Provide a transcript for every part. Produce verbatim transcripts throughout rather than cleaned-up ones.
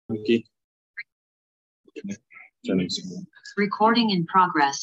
کی Recording in progress.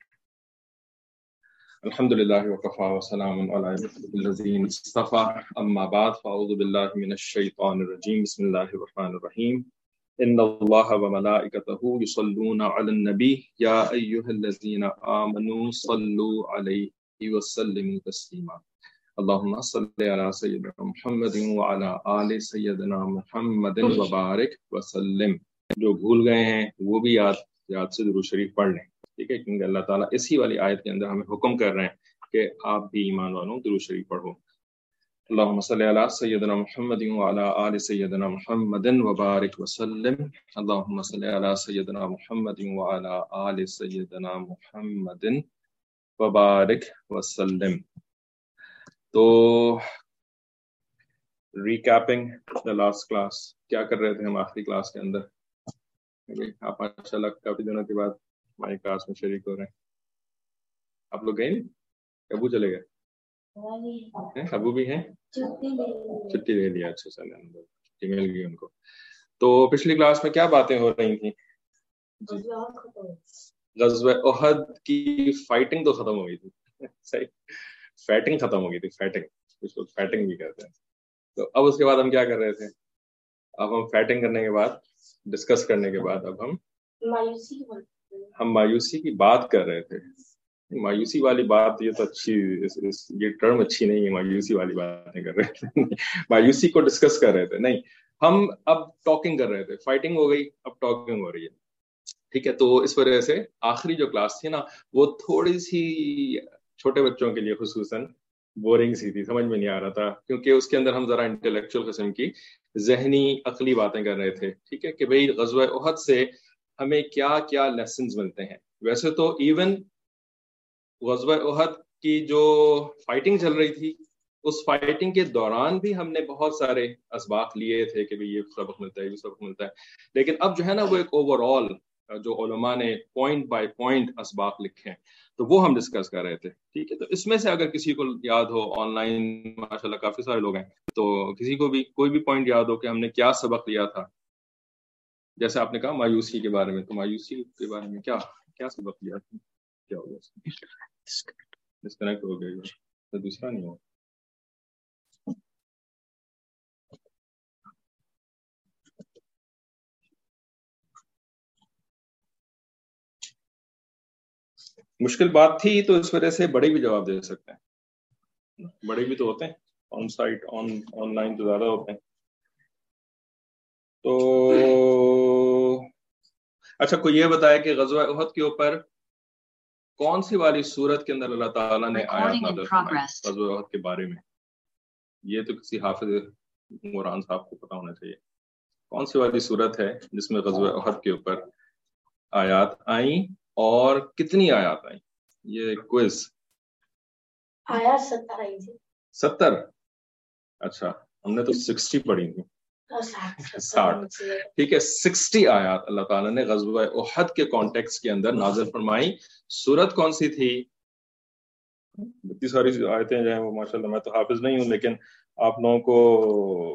الحمد للہ وکفا وسلام علی عباده الذین اصطفى اما بعد فاعوذ باللہ من الشیطان الرجیم بسم اللہ الرحمن الرحیم ان اللہ وملائکته یصلون علی النبی یا ایها الذین آمنوا صلوا علیہ وسلموا تسلیما اللہم صل علی سیدنا محمد وعلی آل سیدنا محمد وبارک وسلم. جو بھول گئے ہیں وہ بھی یاد یاد سے درود شریف پڑھ لیں، ٹھیک ہے، کیونکہ اللہ تعالیٰ اسی والی آیت کے اندر ہمیں حکم کر رہے ہیں کہ آپ بھی ایمان والوں درود شریف پڑھو. اللہم صلی علی سیدنا محمد وعلی آل سیدنا محمد وبارک وسلم. اللہم صلی علی سیدنا محمد وعلی آل سیدنا محمد وبارک وسلم. تو ریکیپنگ دا لاسٹ کلاس، کیا کر رہے تھے ہم آخری کلاس کے اندر؟ آپ ماشاء اللہ کافی دنوں کے بعد ہماری کلاس میں شریک ہو رہے ہیں. آپ لوگ گئے نہیں؟ ابو چلے گئے؟ ابو بھی ہیں؟ چھٹی لے لیا. اچھا چلے، چھٹی مل گئی ان کو. تو پچھلی کلاس میں کیا باتیں ہو رہی تھیں؟ غزوہ احد کی فائٹنگ تو ختم ہو گئی تھی، صحیح، فیٹنگ ختم ہو گئی تھی، فیٹنگ، اس کو فیٹنگ بھی کہتے ہیں. تو اب اس کے بعد ہم کیا کر رہے تھے؟ اب ہم فیٹنگ کرنے کے بعد، ڈسکس کرنے کے بعد اب ہم مایوسی ہم مایوسی کی بات کر رہے تھے. مایوسی والی بات یہ تو اچھی، یہ ٹرم اچھی نہیں ہے. مایوسی والی باتیں کر رہے تھے، مایوسی کو ڈسکس کر رہے تھے. نہیں، ہم اب ٹاکنگ کر رہے تھے. فائٹنگ ہو گئی، اب ٹاکنگ ہو رہی ہے، ٹھیک ہے. تو اس وجہ سے آخری جو کلاس تھی نا، وہ تھوڑی سی چھوٹے بچوں کے لیے خصوصاً بورنگ سی تھی، سمجھ میں نہیں آ رہا تھا، کیونکہ اس کے اندر ہم ذرا انٹلیکچوئل قسم کی ذہنی عقلی باتیں کر رہے تھے، ٹھیک ہے، کہ بھئی غزوہ احد سے ہمیں کیا کیا لیسنز ملتے ہیں. ویسے تو ایون غزوہ احد کی جو فائٹنگ چل رہی تھی، اس فائٹنگ کے دوران بھی ہم نے بہت سارے اسباق لیے تھے کہ بھئی یہ سبق ملتا ہے، یہ سبق ملتا ہے. لیکن اب جو ہے نا، وہ ایک اوور آل جو علماء نے پوائنٹ بائی پوائنٹ اسباق لکھے ہیں، تو وہ ہم ڈسکس کر رہے تھے، ٹھیک ہے. تو اس میں سے اگر کسی کو یاد ہو، آن لائن ماشاءاللہ کافی سارے لوگ ہیں، تو کسی کو بھی کوئی بھی پوائنٹ یاد ہو کہ ہم نے کیا سبق لیا تھا. جیسے آپ نے کہا مایوسی کے بارے میں، تو مایوسی کے بارے میں کیا کیا سبق لیا تھا؟ کیا ہو گیا؟ ڈسکنیکٹ ہو گیا، تو دوسرا نہیں ہو. مشکل بات تھی تو اس وجہ سے بڑے بھی جواب دے سکتے ہیں، بڑے بھی تو ہوتے ہیں on site, on on line تو زیادہ ہوتے ہیں. تو اچھا، کوئی یہ بتایا کہ غزوہ احد کے اوپر کون سی والی سورت کے اندر اللہ تعالیٰ نے آیات نازل فرمائی غزوہ احد کے بارے میں؟ یہ تو کسی حافظ قرآن صاحب کو پتا ہونا چاہیے. کون سی والی سورت ہے جس میں غزوہ احد کے اوپر آیات آئیں، اور کتنی آیات آئیں؟ یہ کوئز. آیات ستر آئی تھی. ستر؟ اچھا، ہم نے تو سکسٹی پڑھی تھی. ساٹھ، ٹھیک ہے. سکسٹی آیات اللہ تعالیٰ نے غزوہ احد کے کانٹیکس کے اندر نازل فرمائی. سورت کون سی تھی؟ اتنی ساری آیتیں جو ہیں وہ ماشاءاللہ، میں تو حافظ نہیں ہوں، لیکن آپ لوگوں کو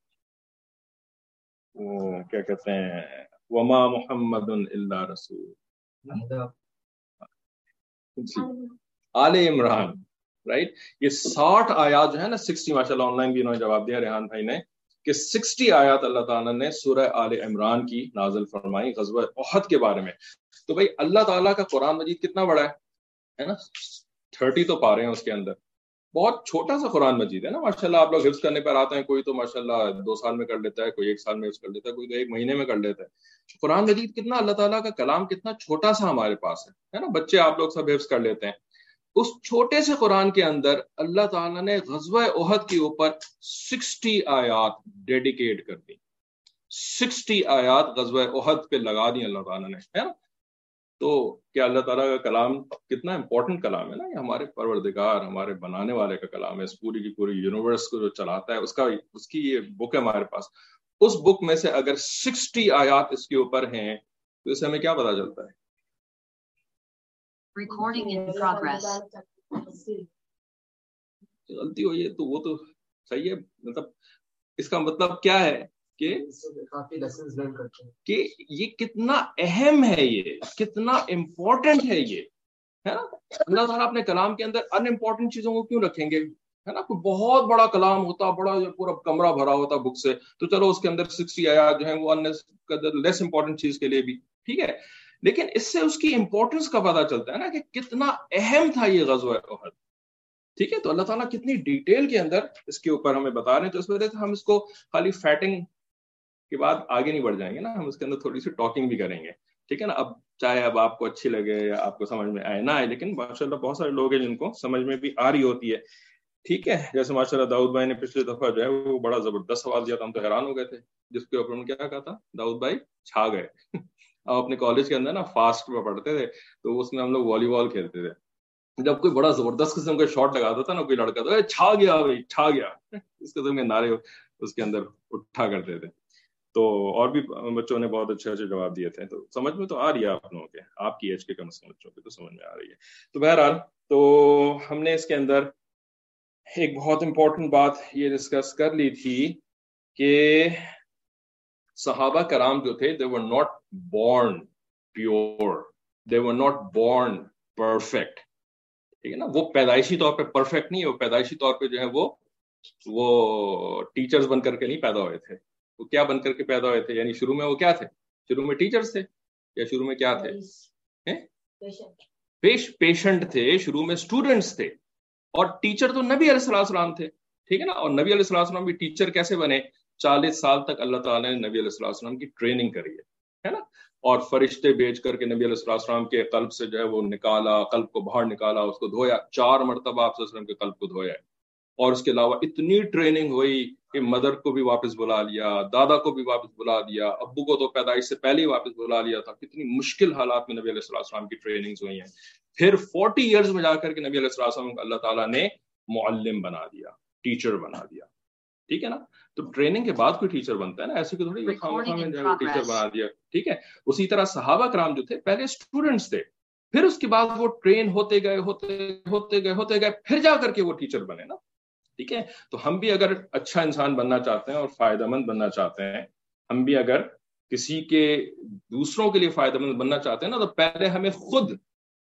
کیا کہتے ہیں، وما محمد الا رسول، آل عمران، رائٹ. یہ ساٹھ آیات جو ہے نا، سکسٹی، ماشاءاللہ آن لائن بھی انہوں نے جواب دیا ریحان بھائی نے، کہ سکسٹی آیات اللہ تعالیٰ نے سورہ آل عمران کی نازل فرمائی غزوہ احد کے بارے میں. تو بھائی اللہ تعالیٰ کا قرآن مجید کتنا بڑا ہے نا، تھرٹی تو پارے ہیں اس کے اندر. بہت چھوٹا سا قرآن مجید ہے نا ماشاءاللہ. آپ لوگ حفظ کرنے پر آتے ہیں، کوئی تو ماشاءاللہ دو سال میں کر لیتا ہے، کوئی ایک سال میں حفظ کر لیتا ہے، کوئی تو ایک مہینے میں کر لیتا ہے. قرآن مجید کتنا، اللہ تعالیٰ کا کلام کتنا چھوٹا سا ہمارے پاس ہے نا. بچے آپ لوگ سب حفظ کر لیتے ہیں. اس چھوٹے سے قرآن کے اندر اللہ تعالیٰ نے غزوہ احد کے اوپر سکسٹی آیات ڈیڈیکیٹ کر دی. سکسٹی آیات غزوہ احد پہ لگا دی اللہ تعالیٰ نے، ہے نا. تو کیا اللہ تعالیٰ کا کلام کتنا امپورٹنٹ کلام ہے نا. یہ ہمارے پروردگار، ہمارے بنانے والے کا کلام ہے. اس پوری کی پوری یونیورس کو جو چلاتا ہے، اس کا اس کی یہ بک ہے ہمارے پاس. اس بک میں سے اگر سکسٹی آیات اس کے اوپر ہیں تو اس سے ہمیں کیا پتا چلتا ہے؟ Recording in progress. غلطی ہوئی ہے تو وہ تو صحیح ہے. مطلب اس کا مطلب کیا ہے کہ کافی لیسنز لرن کرتے ہیں کہ یہ کتنا اہم ہے, یہ کتنا امپورٹنٹ ہے, یہ ہے نا. اللہ تعالیٰ اپنے کلام کے اندر ان امپورٹنٹ چیزوں کو کیوں رکھیں گے, ہے نا. کوئی بہت بڑا کلام ہوتا, بڑا پورا کمرہ بھرا ہوتا بک سے, تو چلو اس کے اندر سکسٹی آیات جو ہیں وہ لیس امپورٹنٹ چیز کے لیے بھی ٹھیک ہے, لیکن اس سے اس کی امپورٹنس کا پتہ چلتا ہے نا کہ کتنا اہم تھا یہ غزوہ احد. ٹھیک ہے, تو اللہ تعالیٰ کتنی ڈیٹیل کے اندر اس کے اوپر ہمیں بتا رہے ہیں. تو اس وجہ سے ہم اس کو خالی فیٹنگ کے بعد آگے نہیں بڑھ جائیں گے نا, ہم اس کے اندر تھوڑی سی ٹاکنگ بھی کریں گے. ٹھیک ہے نا. اب چاہے اب آپ کو اچھی لگے یا آپ کو سمجھ میں آئے نہ آئے, لیکن ماشاء اللہ بہت سارے لوگ ہیں جن کو سمجھ میں بھی آ رہی ہوتی ہے. ٹھیک ہے, جیسے ماشاء اللہ داؤد بھائی نے پچھلی دفعہ جو ہے وہ بڑا زبردست سوال دیا تھا, ہم تو حیران ہو گئے تھے, جس کے اوپر انہوں نے کیا کہا تھا, داؤد بھائی چھا گئے. ہم اپنے کالج کے اندر نا فاسٹ میں پڑھتے تھے, تو اس میں ہم لوگ والی بال کھیلتے تھے. جب کوئی بڑا زبردست قسم کا شاٹ لگاتا تھا نا کوئی لڑکا, تو چھا گیا بھائی, چھا گیا, اس قسم کے نعرے اس کے اندر اٹھا کرتے تھے. تو اور بھی بچوں نے بہت اچھے اچھے جواب دیے تھے. تو سمجھ میں تو آ رہی ہے آپ لوگوں کے, آپ کی ایج کے کم از کم بچوں کے تو سمجھ میں آ رہی ہے. تو بہرحال تو ہم نے اس کے اندر ایک بہت امپورٹنٹ بات یہ ڈسکس کر لی تھی کہ صحابہ کرام جو تھے, they were not born pure, they were not born perfect. ٹھیک ہے نا, وہ پیدائشی طور پہ پرفیکٹ نہیں ہے, وہ پیدائشی طور پہ جو ہے وہ وہ ٹیچرز بن کر کے نہیں پیدا ہوئے تھے. وہ کیا بن کر کے پیدا ہوئے تھے, یعنی شروع میں وہ کیا تھے, شروع میں ٹیچرز تھے یا شروع میں کیا تھے, پیش پیشنٹ تھے, شروع میں اسٹوڈنٹس تھے. اور ٹیچر تو نبی علیہ السلام تھے. ٹھیک ہے نا, اور نبی علیہ السلام بھی ٹیچر کیسے بنے, چالیس سال تک اللہ تعالیٰ نے نبی علیہ السلام کی ٹریننگ کری ہے نا, اور فرشتے بھیج کر کے نبی علیہ السلام کے قلب سے جو ہے وہ نکالا, قلب کو باہر نکالا, اس کو دھویا, چار مرتبہ آپ صلی اللہ علیہ وسلم کے قلب کو دھویا. اور اس کے علاوہ اتنی ٹریننگ ہوئی کہ مدر کو بھی واپس بلا لیا, دادا کو بھی واپس بلا دیا, ابو کو تو پیدائش سے پہلے ہی واپس بلا لیا تھا. کتنی مشکل حالات میں نبی علیہ السلام کی ٹریننگز ہوئی ہیں. پھر فورٹی ایئرز میں جا کر کے نبی علیہ السلام کو اللہ تعالیٰ نے معلم بنا دیا, ٹیچر بنا دیا. ٹھیک ہے نا, تو ٹریننگ کے بعد کوئی ٹیچر بنتا ہے نا, ایسے کوئی تھوڑی خامخواہ میں جو ہے ٹیچر بنا دیا. ٹھیک ہے, اسی طرح صحابہ کرام جو تھے پہلے اسٹوڈنٹس تھے, پھر اس کے بعد وہ ٹرین ہوتے گئے ہوتے ہوتے گئے ہوتے گئے پھر جا کر کے وہ ٹیچر بنے نا. ٹھیک ہے, تو ہم بھی اگر اچھا انسان بننا چاہتے ہیں اور فائدہ مند بننا چاہتے ہیں, ہم بھی اگر کسی کے دوسروں کے لیے فائدہ مند بننا چاہتے ہیں نا, تو پہلے ہمیں خود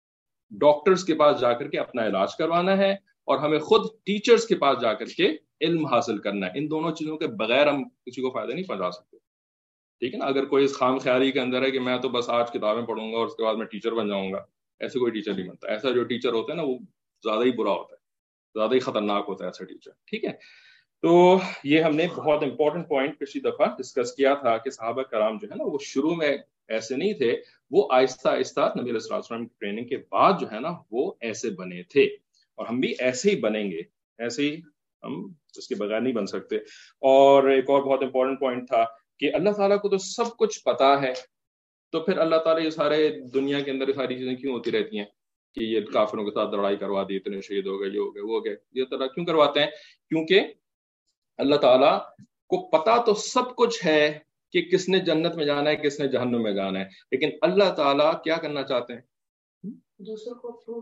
ڈاکٹرز کے پاس جا کر کے اپنا علاج کروانا ہے, اور ہمیں خود ٹیچرز کے پاس جا کر کے علم حاصل کرنا ہے. ان دونوں چیزوں کے بغیر ہم کسی کو فائدہ نہیں پہنچا سکتے. ٹھیک ہے نا, اگر کوئی اس خام خیالی کے اندر ہے کہ میں تو بس آج کتابیں پڑھوں گا اور اس کے بعد میں ٹیچر بن جاؤں گا, ایسے کوئی ٹیچر نہیں بنتا. ایسا جو ٹیچر ہوتا ہے نا وہ زیادہ ہی برا ہوتا ہے, زیادہ ہی خطرناک ہوتا ہے ایسا ٹیچر. ٹھیک ہے, تو یہ ہم نے بہت امپورٹنٹ پوائنٹ پچھلی دفعہ ڈسکس کیا تھا کہ صحابہ کرام جو ہے نا وہ شروع میں ایسے نہیں تھے, وہ آہستہ آہستہ نبی علیہ السلام کی ٹریننگ کے بعد جو ہے نا وہ ایسے بنے تھے, اور ہم بھی ایسے ہی بنیں گے, ایسے ہی ہم اس کے بغیر نہیں بن سکتے. اور ایک اور بہت امپورٹنٹ پوائنٹ تھا کہ اللہ تعالیٰ کو تو سب کچھ پتا ہے, تو پھر اللہ تعالیٰ یہ سارے دنیا کے اندر یہ ساری چیزیں کیوں ہوتی رہتی ہیں کہ یہ کافروں کے ساتھ لڑائی کروا دی, اتنے شہید ہو گئے, یہ ہو گئے, وہ ہو گئے, یہ طرح کیوں کرواتے ہیں؟ کیونکہ اللہ تعالیٰ کو پتا تو سب کچھ ہے کہ کس نے جنت میں جانا ہے, کس نے جہنم میں جانا ہے, لیکن اللہ تعالیٰ کیا کرنا چاہتے ہیں؟ دوسروں کو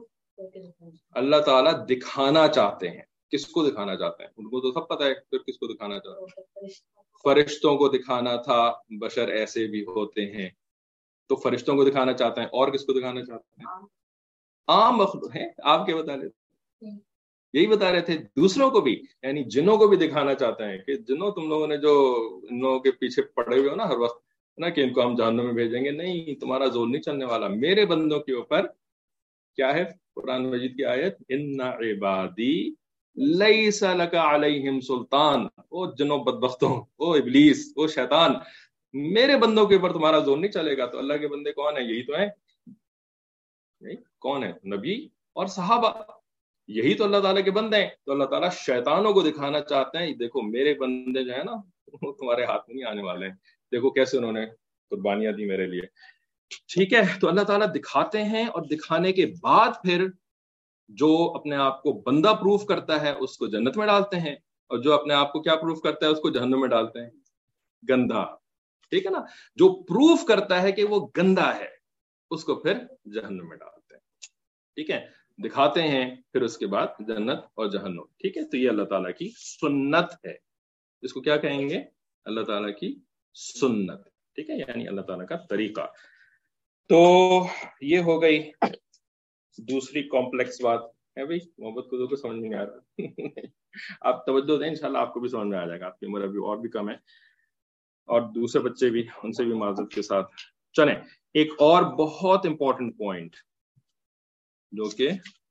اللہ تعالیٰ دکھانا چاہتے ہیں. کس کو دکھانا چاہتے ہیں؟ ان کو تو سب پتا ہے, پھر کس کو دکھانا چاہتے ہیں؟ فرشتوں کو دکھانا تھا, بشر ایسے بھی ہوتے ہیں, تو فرشتوں کو دکھانا چاہتے ہیں. اور کس کو دکھانا چاہتے ہیں؟ عام مخلوق ہیں. آپ کیا بتا رہے تھے؟ یہی بتا رہے تھے, دوسروں کو بھی, یعنی جنوں کو بھی دکھانا چاہتے ہیں کہ جنوں تم لوگوں نے جو ان لوگوں کے پیچھے پڑے ہوئے ہو نا ہر وقت نا کہ ان کو ہم جہنم میں بھیجیں گے, نہیں, تمہارا زور نہیں چلنے والا. میرے بندوں کے اوپر کیا ہے قرآن مجید کی آیت, ان عبادی لیس لک علیہم سلطان. او جنوں بدبختوں, او ابلیس, او شیطان, میرے بندوں کے اوپر تمہارا زور نہیں چلے گا. تو اللہ کے بندے کون ہیں؟ یہی تو ہیں. کون ہے؟ نبی اور صحابہ, یہی تو اللہ تعالیٰ کے بندے ہیں. تو اللہ تعالیٰ شیطانوں کو دکھانا چاہتے ہیں, دیکھو میرے بندے جو ہے نا وہ تمہارے ہاتھ میں نہیں آنے والے ہیں, دیکھو کیسے انہوں نے قربانیاں دی میرے لیے. ٹھیک ہے, تو اللہ تعالیٰ دکھاتے ہیں, اور دکھانے کے بعد پھر جو اپنے آپ کو بندہ پروف کرتا ہے اس کو جنت میں ڈالتے ہیں, اور جو اپنے آپ کو کیا پروف کرتا ہے اس کو جہنم میں ڈالتے ہیں, گندا. ٹھیک ہے نا, جو پروف کرتا ہے کہ وہ گندا ہے اس کو پھر جہنم میں ڈالتے ہیں. ٹھیک ہے, دکھاتے ہیں, پھر اس کے بعد جنت اور جہنم. ٹھیک ہے, تو یہ اللہ تعالیٰ کی سنت ہے. اس کو کیا کہیں گے؟ اللہ تعالیٰ کی سنت. ٹھیک ہے, یعنی اللہ تعالیٰ کا طریقہ. تو یہ ہو گئی دوسری کمپلیکس بات ہے بھائی. محبت کو تو سمجھ میں نہیں آ رہا. آپ توجہ دیں, انشاءاللہ آپ کو بھی سمجھ میں آ جائے گا. آپ کی عمر ابھی اور بھی کم ہے اور دوسرے بچے بھی, ان سے بھی معذرت کے ساتھ. چلیں, ایک اور بہت امپورٹنٹ پوائنٹ جو کہ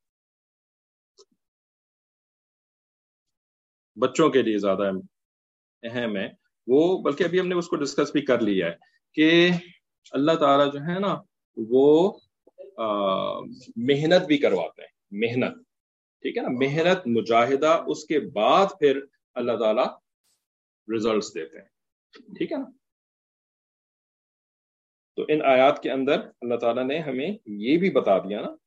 بچوں کے لیے زیادہ اہم ہے, وہ بلکہ ابھی ہم نے اس کو ڈسکس بھی کر لیا ہے کہ اللہ تعالیٰ جو ہے نا وہ آ, محنت بھی کرواتے ہیں. محنت, ٹھیک ہے نا, محنت مجاہدہ, اس کے بعد پھر اللہ تعالیٰ ریزلٹس دیتے ہیں. ٹھیک ہے نا. تو ان آیات کے اندر اللہ تعالیٰ نے ہمیں یہ بھی بتا دیا نا,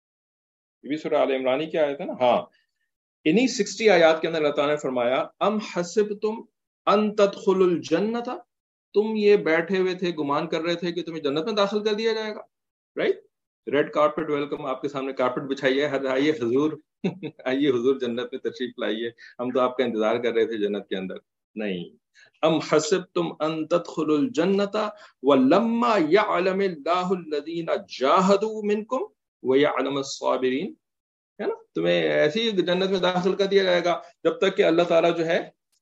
یہ بھی سورہ آل عمران کی آیت ہے نا. ہاں, انہی سکسٹی آیات کے اندر اللہ تعالیٰ نے فرمایا ام حسبتم ان تدخلوا الجنت, تم یہ بیٹھے ہوئے تھے, گمان کر رہے تھے کہ تمہیں جنت میں داخل کر دیا جائے گا. رائٹ, ریڈ کارپٹ ویلکم, آپ کے سامنے کارپٹ بچھائی ہے, آئیے حضور, آئیے حضور جنت میں تشریف لائیے, ہم تو آپ کا انتظار کر رہے تھے جنت کے اندر. نہیں, ام حسبتم ان تدخلوا الجنت ولما يعلم الله الذين جاهدوا منكم ويعلم الصابرين, ہے نا, تمہیں ایسی جنت میں داخل کر دیا جائے گا جب تک کہ اللہ تعالیٰ جو ہے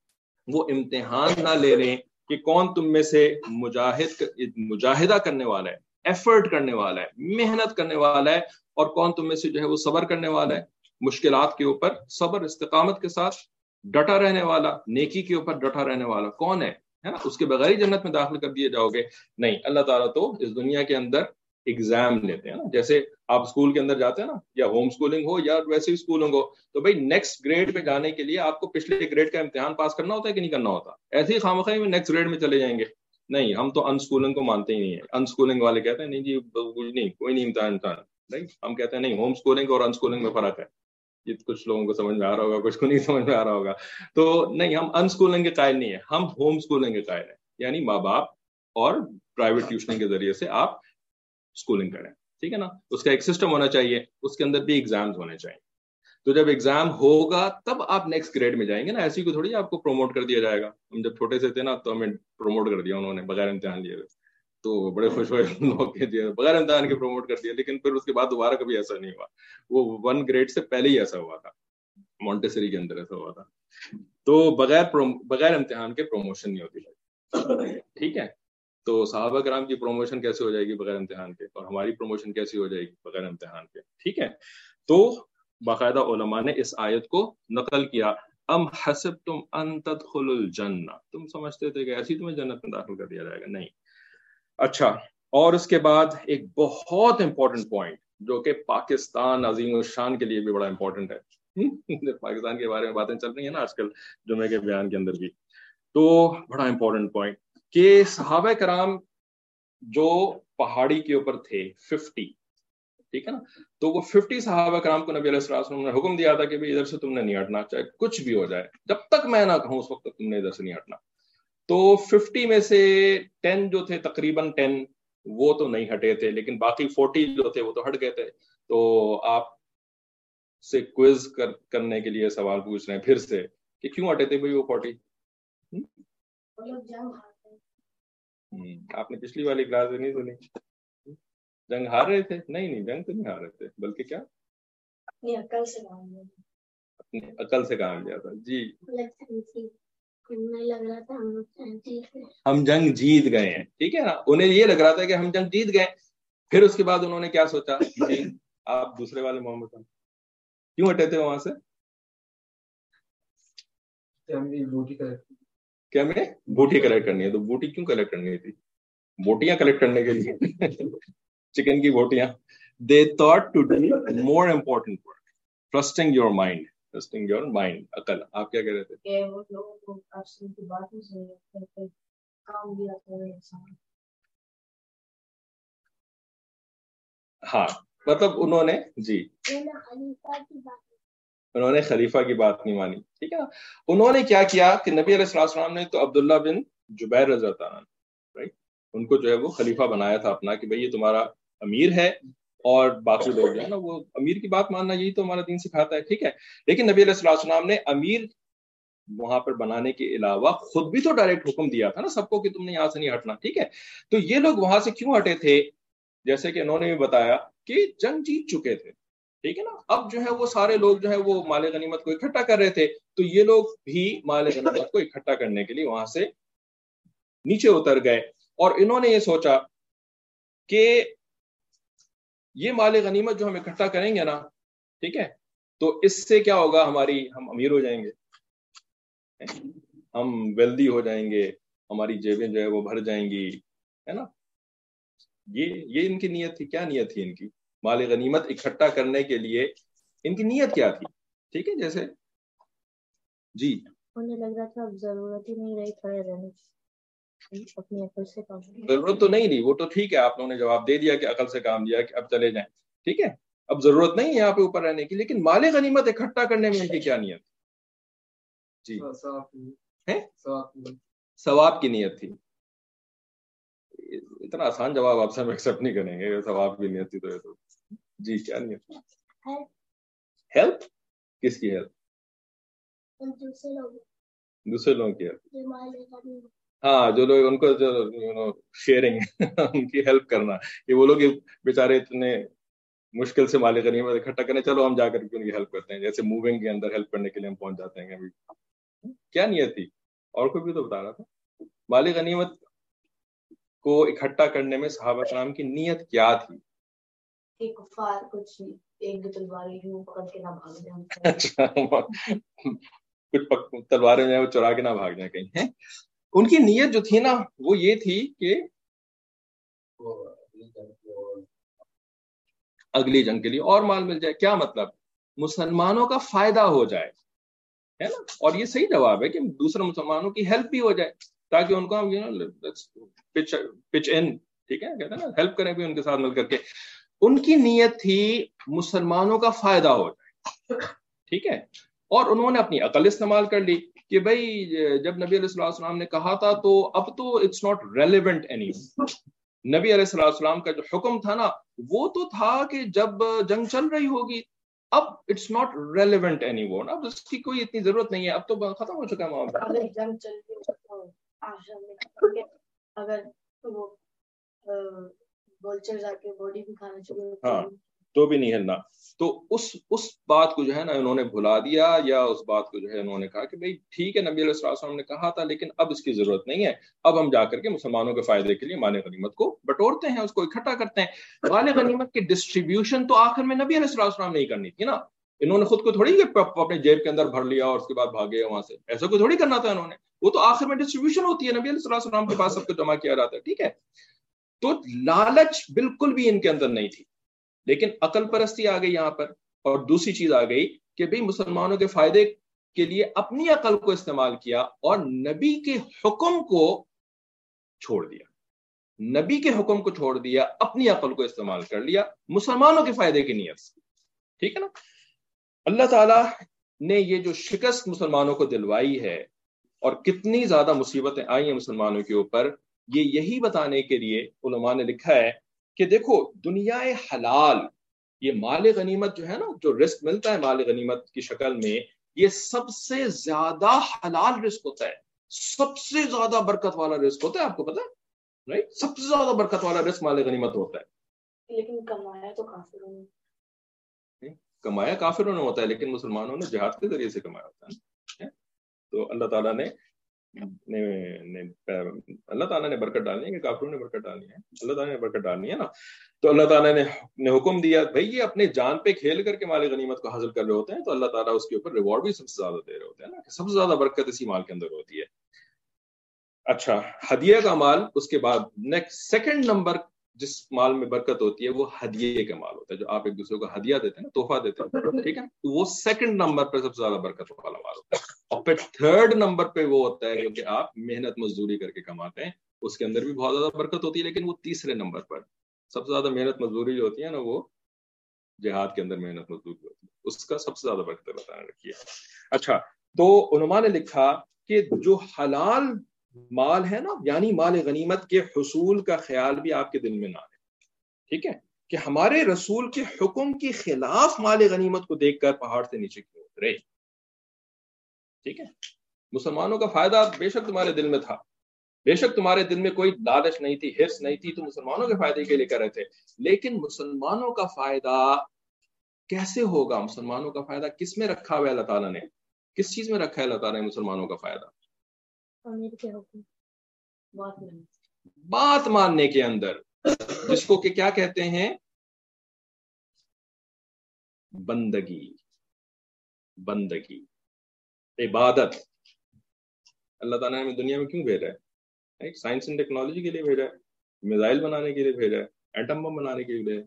وہ امتحان نہ لے لیں کہ کون تم میں سے مجاہد مجاہدہ کرنے والا ہے, ایفرٹ کرنے والا ہے, محنت کرنے والا ہے, اور کون تم میں سے جو ہے وہ صبر کرنے والا ہے, مشکلات کے اوپر صبر استقامت کے ساتھ ڈٹا رہنے والا, نیکی کے اوپر ڈٹا رہنے والا کون ہے, ہے نا. اس کے بغیر ہی جنت میں داخل کر دیے جاؤ گے. نہیں, اللہ تعالیٰ تو اس دنیا کے اندر ایگزام لیتے ہیں نا, جیسے آپ اسکول کے اندر جاتے ہیں نا, یا ہوم اسکولنگ ہو یا ویسے ہی اسکولنگ ہو, تو بھائی نیکسٹ گریڈ پہ جانے کے لیے آپ کو پچھلے گریڈ کا امتحان پاس کرنا ہوتا ہے کہ نہیں کرنا ہوتا. ایسے ہی خامخواہ میں نیکسٹ گریڈ میں چلے جائیں گے. نہیں, ہم تو ان اسکولنگ کو مانتے ہی نہیں ہیں. ان اسکولنگ والے کہتے ہیں نہیں جی کچھ نہیں, کوئی نہیں امتحان امتحان نہیں. ہم کہتے ہیں نہیں, ہوم اسکولنگ اور ان اسکولنگ میں فرق ہے. یہ کچھ لوگوں کو سمجھ میں آ رہا ہوگا, کچھ کو نہیں سمجھ میں آ رہا ہوگا. تو نہیں, ہم ان اسکولنگ کے قائل نہیں ہیں, ہم ہوم اسکولنگ کے قائل ہیں. یعنی ماں باپ اور پرائیویٹ ٹیوشننگ کے ذریعے سے آپ اسکولنگ کریں. ٹھیک ہے نا. اس کا ایک سسٹم ہونا چاہیے, اس کے اندر بھی ایگزامز ہونے چاہیے. تو جب ایگزام ہوگا تب آپ نیکسٹ گریڈ میں جائیں گے نا, ایسی کو تھوڑی آپ کو پروموٹ کر دیا جائے گا. ہم جب چھوٹے سے تھے نا تو ہمیں پروموٹ کر دیا انہوں نے بغیر امتحان لیے ہوئے, تو بڑے خوش ہوئے لوگ کے بغیر امتحان کے پروموٹ کر دیا. لیکن پھر اس کے بعد دوبارہ کبھی ایسا نہیں ہوا, وہ ون گریڈ سے پہلے ہی ایسا ہوا تھا, مونٹیسری کے اندر ایسا ہوا تھا. تو بغیر بغیر امتحان کے پروموشن نہیں ہوتی. ٹھیک ہے. تو صحابہ کرام کی پروموشن کیسے ہو جائے گی بغیر امتحان کے, اور ہماری پروموشن کیسی ہو جائے گی بغیر امتحان کے. ٹھیک ہے. تو باقاعدہ علماء نے اس آیت کو نقل کیا, ام حسبتم ان تدخلوا الجنہ, تم سمجھتے تھے کہ ایسی تمہیں جنت میں داخل کر دیا جائے گا. نہیں. اچھا, اور اس کے بعد ایک بہت امپورٹنٹ پوائنٹ جو کہ پاکستان عظیم الشان کے لیے بھی بڑا امپورٹنٹ ہے. پاکستان کے بارے میں باتیں چل رہی ہیں نا آج کل جمعے کے بیان کے اندر بھی, تو بڑا امپورٹنٹ پوائنٹ کہ صحابہ کرام جو پہاڑی کے اوپر تھے ففٹی, ٹھیک ہے نا, تو وہ ففٹی صحابہ کرام کو نبی علیہ الصلوۃ والسلام نے حکم دیا تھا کہ ادھر سے تم نے نہیں ہٹنا, چاہے کچھ بھی ہو جائے, جب تک میں نہ کہوں اس وقت تک تم نے ادھر سے نہیں ہٹنا. تو ففٹی میں سے ٹین جو تھے, تقریباً ٹین وہ تو نہیں ہٹے تھے, لیکن باقی فورٹی جو تھے وہ تو ہٹ گئے تھے. تو آپ سے کوئز کر, کرنے کے لیے سوال پوچھ رہے ہیں پھر سے کہ کیوں ہٹے تھے بھائی وہ فورٹی. آپ نے پچھلی والی کلاس میں نہیں سنی, جنگ ہار رہے تھے. نہیں نہیں, جنگ تو نہیں ہار رہے تھے, بلکہ کیا اپنی عقل سے کام لیا, اپنی عقل سے کام لیا تھا. جی, لگ رہا تھا ہم جنگ جیت گئے ہیں. ٹھیک ہے نا, انہیں یہ لگ رہا تھا کہ ہم جنگ جیت گئے. پھر اس کے بعد انہوں نے کیا سوچا, جی آپ دوسرے والے محمد صاحب کیوں ہٹے تھے وہاں سے؟ کیا میں بوٹی کلیکٹ کرنی ہے, تو بوٹی کیوں کلیکٹ کرنی تھی؟ بوٹیاں کلیکٹ کرنے کے لیے, چکن کی بوٹیاں. They thought to do more important work, trusting your mind, trusting your mind, عقل. آپ کیا کہہ رہے تھے؟ ہاں, مطلب انہوں نے جی انہوں نے خلیفہ کی بات نہیں مانی. ٹھیک ہے نا. انہوں نے کیا کیا کہ نبی علیہ الصلوۃ والسلام نے تو عبداللہ بن جبیر رضی اللہ عنہ, رائٹ, ان کو جو ہے وہ خلیفہ بنایا تھا اپنا کہ بھئی یہ تمہارا امیر ہے, اور باقی لوگ جو ہے نا وہ امیر کی بات ماننا, یہی تو ہمارا دین سکھاتا ہے. ٹھیک ہے. لیکن نبی علیہ الصلوۃ والسلام نے امیر وہاں پر بنانے کے علاوہ خود بھی تو ڈائریکٹ حکم دیا تھا نا سب کو کہ تم نے یہاں سے نہیں ہٹنا. ٹھیک ہے, تو یہ لوگ وہاں سے کیوں ہٹے تھے؟ جیسے کہ انہوں نے بھی بتایا کہ جنگ جیت چکے تھے. ٹھیک ہے نا, اب جو ہے وہ سارے لوگ جو ہے وہ مال غنیمت کو اکٹھا کر رہے تھے, تو یہ لوگ بھی مال غنیمت کو اکٹھا کرنے کے لیے وہاں سے نیچے اتر گئے, اور انہوں نے یہ سوچا کہ یہ مال غنیمت جو ہم اکٹھا کریں گے نا, ٹھیک ہے, تو اس سے کیا ہوگا, ہماری ہم امیر ہو جائیں گے, ہم ویلدی ہو جائیں گے, ہماری جیبیں جو ہے وہ بھر جائیں گی, ہے نا. یہ یہ ان کی نیت تھی. کیا نیت تھی ان کی؟ مال غنیمت اکٹھا کرنے کے لیے ان کی نیت کیا تھی؟ ٹھیک ہے, جیسے جی انہیں لگ رہا تھا اب ضرورت ہی نہیں رہی کھڑے رہنے کی, اپنی عقل سے کام ضرورت تو نہیں رہی, وہ تو ٹھیک ہے, آپ لوگوں نے جواب دے دیا کہ عقل سے کام دیا کہ اب چلے جائیں. ٹھیک ہے, اب ضرورت نہیں ہے یہاں پہ اوپر رہنے کی, لیکن مال غنیمت اکٹھا کرنے میں ان کی کیا نیت؟ جی ثواب کی نیت تھی. اتنا آسان جواب آپ سے ہم ایکسپٹ نہیں کریں گے, ثواب کی نیت تھی تو, تو جی کیا نیت تھی؟ ہیلپ. کس کی ہیلپ؟ دوسرے لوگوں کی ہیلپ. ہاں, جو لوگ ان کو جو شیئرنگ ان کی ہیلپ کرنا, کہ وہ لوگ بیچارے اتنے مشکل سے مال غنیمت اکٹھا کرنے, چلو ہم جا کر کے ان کی ہیلپ کرتے ہیں, جیسے موونگ کے اندر ہیلپ کرنے کے لیے ہم پہنچ جاتے ہیں. کیا نیت تھی؟ اور کوئی بھی تو بتا رہا تھا مال غنیمت کو اکٹھا کرنے میں صحابہ کرام کی نیت کیا تھی؟ کہ کفار کچھ ایک دو تلواریں یوں پکڑ کے نہ بھاگ جائیں, کچھ تلواریں جو ہے وہ چرا کے نہ بھاگ جائیں کہیں. ان کی نیت جو تھی نا وہ یہ تھی کہ اگلی جنگ کے لیے اور مال مل جائے. کیا مطلب؟ مسلمانوں کا فائدہ ہو جائے, ہے نا. اور یہ صحیح جواب ہے کہ دوسرے مسلمانوں کی ہیلپ بھی ہو جائے, تاکہ ان کو ہم پچ ان, ٹھیک ہے, کہتے ہیں نا ہیلپ کریں بھی ان کے ساتھ مل کر کے. ان کی نیت تھی مسلمانوں کا فائدہ ہو جائے. ٹھیک ہے, اور انہوں نے اپنی عقل استعمال کر لی کہ بھائی جب نبی علیہ الصلوۃ والسلام نے کہا تھا تو اب تو اٹس ناٹ ریلیونٹ اینی. نبی علیہ الصلوۃ والسلام کا جو حکم تھا نا وہ تو تھا کہ جب جنگ چل رہی ہوگی, اب it's not relevant any more, اب اس کی کوئی اتنی ضرورت نہیں ہے, اب تو ختم ہو چکا ہے معاملہ. اگر جنگ چل رہی اگر وہ بولچر جا کے باڈی بھی کھانا چاہیے, ہاں تو بھی نہیں ہلنا. تو اس اس بات کو جو ہے نا انہوں نے بھلا دیا, یا اس بات کو جو ہے انہوں نے کہا کہ بھائی ٹھیک ہے نبی علیہ الصلوۃ والسلام نے کہا تھا لیکن اب اس کی ضرورت نہیں ہے, اب ہم جا کر کے مسلمانوں کے فائدے کے لیے مال غنیمت کو بٹورتے ہیں, اس کو اکٹھا کرتے ہیں. مال غنیمت کی ڈسٹریبیوشن تو آخر میں نبی علیہ الصلوۃ والسلام نے ہی کرنی تھی نا. انہوں نے خود کو تھوڑی اپنے جیب کے اندر بھر لیا اور اس کے بعد بھاگے وہاں سے, ایسا کوئی تھوڑی کرنا تھا انہوں نے. وہ تو آخر میں ڈسٹریبیوشن ہوتی ہے, نبی علیہ الصلوۃ والسلام کے پاس سب کو جمع کیا جاتا ہے. ٹھیک ہے, تو لالچ بالکل بھی ان کے اندر نہیں تھی, لیکن عقل پرستی آ گئی یہاں پر. اور دوسری چیز آ گئی کہ بھئی مسلمانوں کے فائدے کے لیے اپنی عقل کو استعمال کیا اور نبی کے حکم کو چھوڑ دیا. نبی کے حکم کو چھوڑ دیا, اپنی عقل کو استعمال کر لیا مسلمانوں کے فائدے کی نیت سے. ٹھیک ہے نا. اللہ تعالیٰ نے یہ جو شکست مسلمانوں کو دلوائی ہے اور کتنی زیادہ مصیبتیں آئی ہیں مسلمانوں کے اوپر, یہ یہی بتانے کے لیے علماء نے لکھا ہے کہ دیکھو دنیا حلال, یہ مال غنیمت جو ہے نا, جو رزق ملتا ہے مال غنیمت کی شکل میں, یہ سب سے زیادہ حلال رزق ہوتا ہے, سب سے زیادہ برکت والا رزق ہوتا ہے. آپ کو پتا ہے رائٹ, سب سے زیادہ برکت والا رزق مال غنیمت ہوتا ہے. لیکن کمایا تو کافروں نے, کمایا کافروں نے ہوتا ہے, لیکن مسلمانوں نے جہاد کے ذریعے سے کمایا ہوتا ہے. تو اللہ تعالیٰ نے اللہ تعالیٰ نے برکت ڈالنی ہے کہ کافروں نے برکت ڈالنی ہے؟ اللہ تعالیٰ نے برکت ڈالنی ہے نا. تو اللہ تعالیٰ نے نے حکم دیا بھائی یہ اپنے جان پہ کھیل کر کے مال غنیمت کو حاصل کر رہے ہوتے ہیں, تو اللہ تعالیٰ اس کے اوپر ریوارڈ بھی سب سے زیادہ دے رہے ہوتے ہیں نا, کہ سب سے زیادہ برکت اسی مال کے اندر ہوتی ہے. اچھا, ہدیہ کا مال, اس کے بعد نیکسٹ سیکنڈ نمبر جس مال میں برکت ہوتی ہے وہ ہدیے کا مال ہوتا ہے, جو آپ ایک دوسرے کو ہدیہ دیتے ہیں نا, تحفہ دیتے ہیں. ٹھیک ہے, وہ سیکنڈ نمبر پہ سب سے زیادہ برکت والا مال ہوتا ہے. اور پھر تھرڈ نمبر پہ وہ ہوتا ہے جو کہ آپ محنت مزدوری کر کے کماتے ہیں, اس کے اندر بھی بہت زیادہ برکت ہوتی ہے. لیکن وہ تیسرے نمبر پر سب سے زیادہ محنت مزدوری جو ہوتی ہے نا, وہ جہاد کے اندر محنت مزدوری ہوتی ہے, اس کا سب سے زیادہ برکت بتانا رکھیے. اچھا, تو علماء نے لکھا کہ جو حلال مال ہے نا, یعنی مال غنیمت کے حصول کا خیال بھی آپ کے دل میں نہ آئے. ٹھیک ہے, کہ ہمارے رسول کے حکم کے خلاف مال غنیمت کو دیکھ کر پہاڑ سے نیچے کیوں اترے. ٹھیک ہے, مسلمانوں کا فائدہ بے شک تمہارے دل میں تھا, بے شک تمہارے دل میں کوئی لالچ نہیں تھی, حرص نہیں تھی, تو مسلمانوں کے فائدے کے لیے کر رہے تھے. لیکن مسلمانوں کا فائدہ کیسے ہوگا؟ مسلمانوں کا فائدہ کس میں رکھا ہوا ہے اللہ تعالیٰ نے؟ کس چیز میں رکھا ہے اللہ تعالیٰ نے مسلمانوں کا فائدہ؟ امیر کے حکم بات نہیں, بات ماننے کے اندر, جس کو کہ کیا کہتے ہیں؟ بندگی, بندگی, عبادت. اللہ تعالیٰ نے ہمیں دنیا میں کیوں بھیجا ہے؟ سائنس اینڈ ٹیکنالوجی کے لیے بھیجا ہے, میزائل بنانے کے لیے بھیجا ہے, ایٹم بم بنانے کے لیے.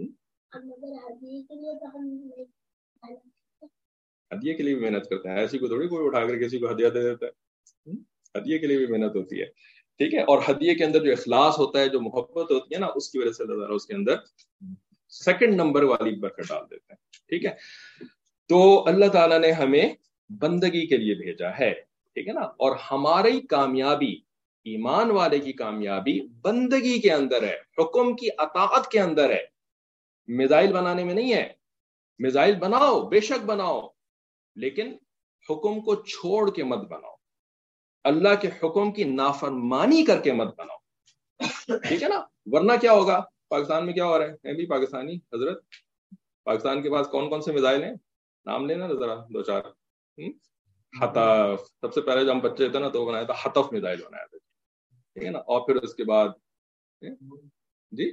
ہدیے کے لیے بھی محنت کرتے ہیں, ایسی کو تھوڑی کوئی اٹھا کر کسی کو ہدیہ دے دیتا ہے. ہدیے کے لیے بھی محنت ہوتی ہے, ٹھیک ہے. اور ہدیے کے اندر جو اخلاص ہوتا ہے, جو محبت ہوتی ہے نا, اس کی وجہ سے اللہ تعالیٰ اس کے اندر سیکنڈ نمبر والی برکت ڈال دیتے ہیں, ٹھیک ہے. تو اللہ تعالیٰ نے ہمیں بندگی کے لیے بھیجا ہے, ٹھیک ہے نا. اور ہماری کامیابی, ایمان والے کی کامیابی بندگی کے اندر ہے, حکم کی اطاعت کے اندر ہے, میزائل بنانے میں نہیں ہے. میزائل بناؤ, بے شک بناؤ, لیکن حکم کو چھوڑ کے مت بناؤ, اللہ کے حکم کی نافرمانی کر کے مت بناؤ, ٹھیک ہے نا. ورنہ کیا ہوگا؟ پاکستان میں کیا ہو رہا ہے؟ میں بھی پاکستانی حضرت, پاکستان کے پاس کون کون سے میزائل ہیں؟ نام لینا ذرا دو چار. حطف, سب سے پہلے جب ہم بچے تھے نا تو بنایا تھا حطف میزائل بنایا تھا, ٹھیک ہے نا. اور پھر اس کے بعد جی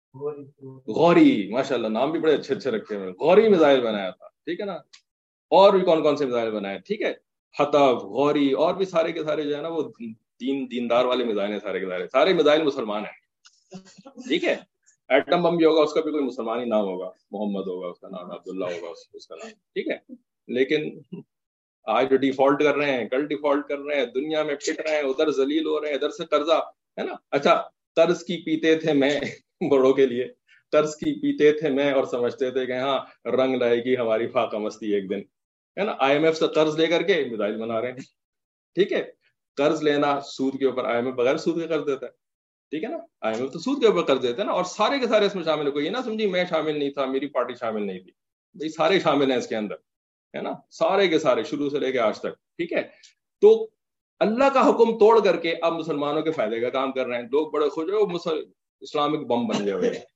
غوری, ماشاء اللہ نام بھی بڑے اچھے اچھے رکھے ہوئے, غوری میزائل بنایا تھا, ٹھیک ہے نا. اور بھی کون کون سے میزائل بنائے, ٹھیک ہے. حطف, غوری, اور بھی سارے کے سارے جو ہے نا وہ دین دیندار والے میزائل ہیں, سارے کے سارے سارے میزائل مسلمان ہیں, ٹھیک ہے. ایٹم بم بھی ہوگا, اس کا بھی کوئی مسلمانی نام ہوگا, محمد ہوگا اس کا نام, عبداللہ ہوگا اس کا نام, ٹھیک ہے. لیکن آج جو ڈیفالٹ کر رہے ہیں, کل ڈیفالٹ کر رہے ہیں, دنیا میں پٹ رہے ہیں, ادھر ذلیل ہو رہے ہیں, ادھر سے قرضہ ہے نا. اچھا, طرز کی پیتے تھے میں بڑوں کے لیے, طرز کی پیتے تھے میں اور سمجھتے تھے کہ ہاں رنگ لائے گی ہماری فاقہ مستی ایک دن, ہے نا. آئی ایم ایف سے قرض لے کر کے میزائل بنا رہے ہیں, ٹھیک ہے. قرض لینا سود کے اوپر, آئی ایم ایف بغیر سود کے قرض دیتا ہے, ٹھیک ہے نا. آئی ایم ایف تو سود کے اوپر قرض دیتا ہے نا. اور سارے کے سارے اس میں شامل ہے, کوئی یہ نہ سمجھی میں شامل نہیں تھا, میری پارٹی شامل نہیں تھی, بھائی سارے شامل ہیں اس کے اندر, ہے نا. سارے کے سارے شروع سے لے کے آج تک, ٹھیک ہے. تو اللہ کا حکم توڑ کر کے اب مسلمانوں کے فائدے کا کام کر رہے ہیں. لوگ بڑے خوش ہو, اسلامک بم بن گیا بھائی,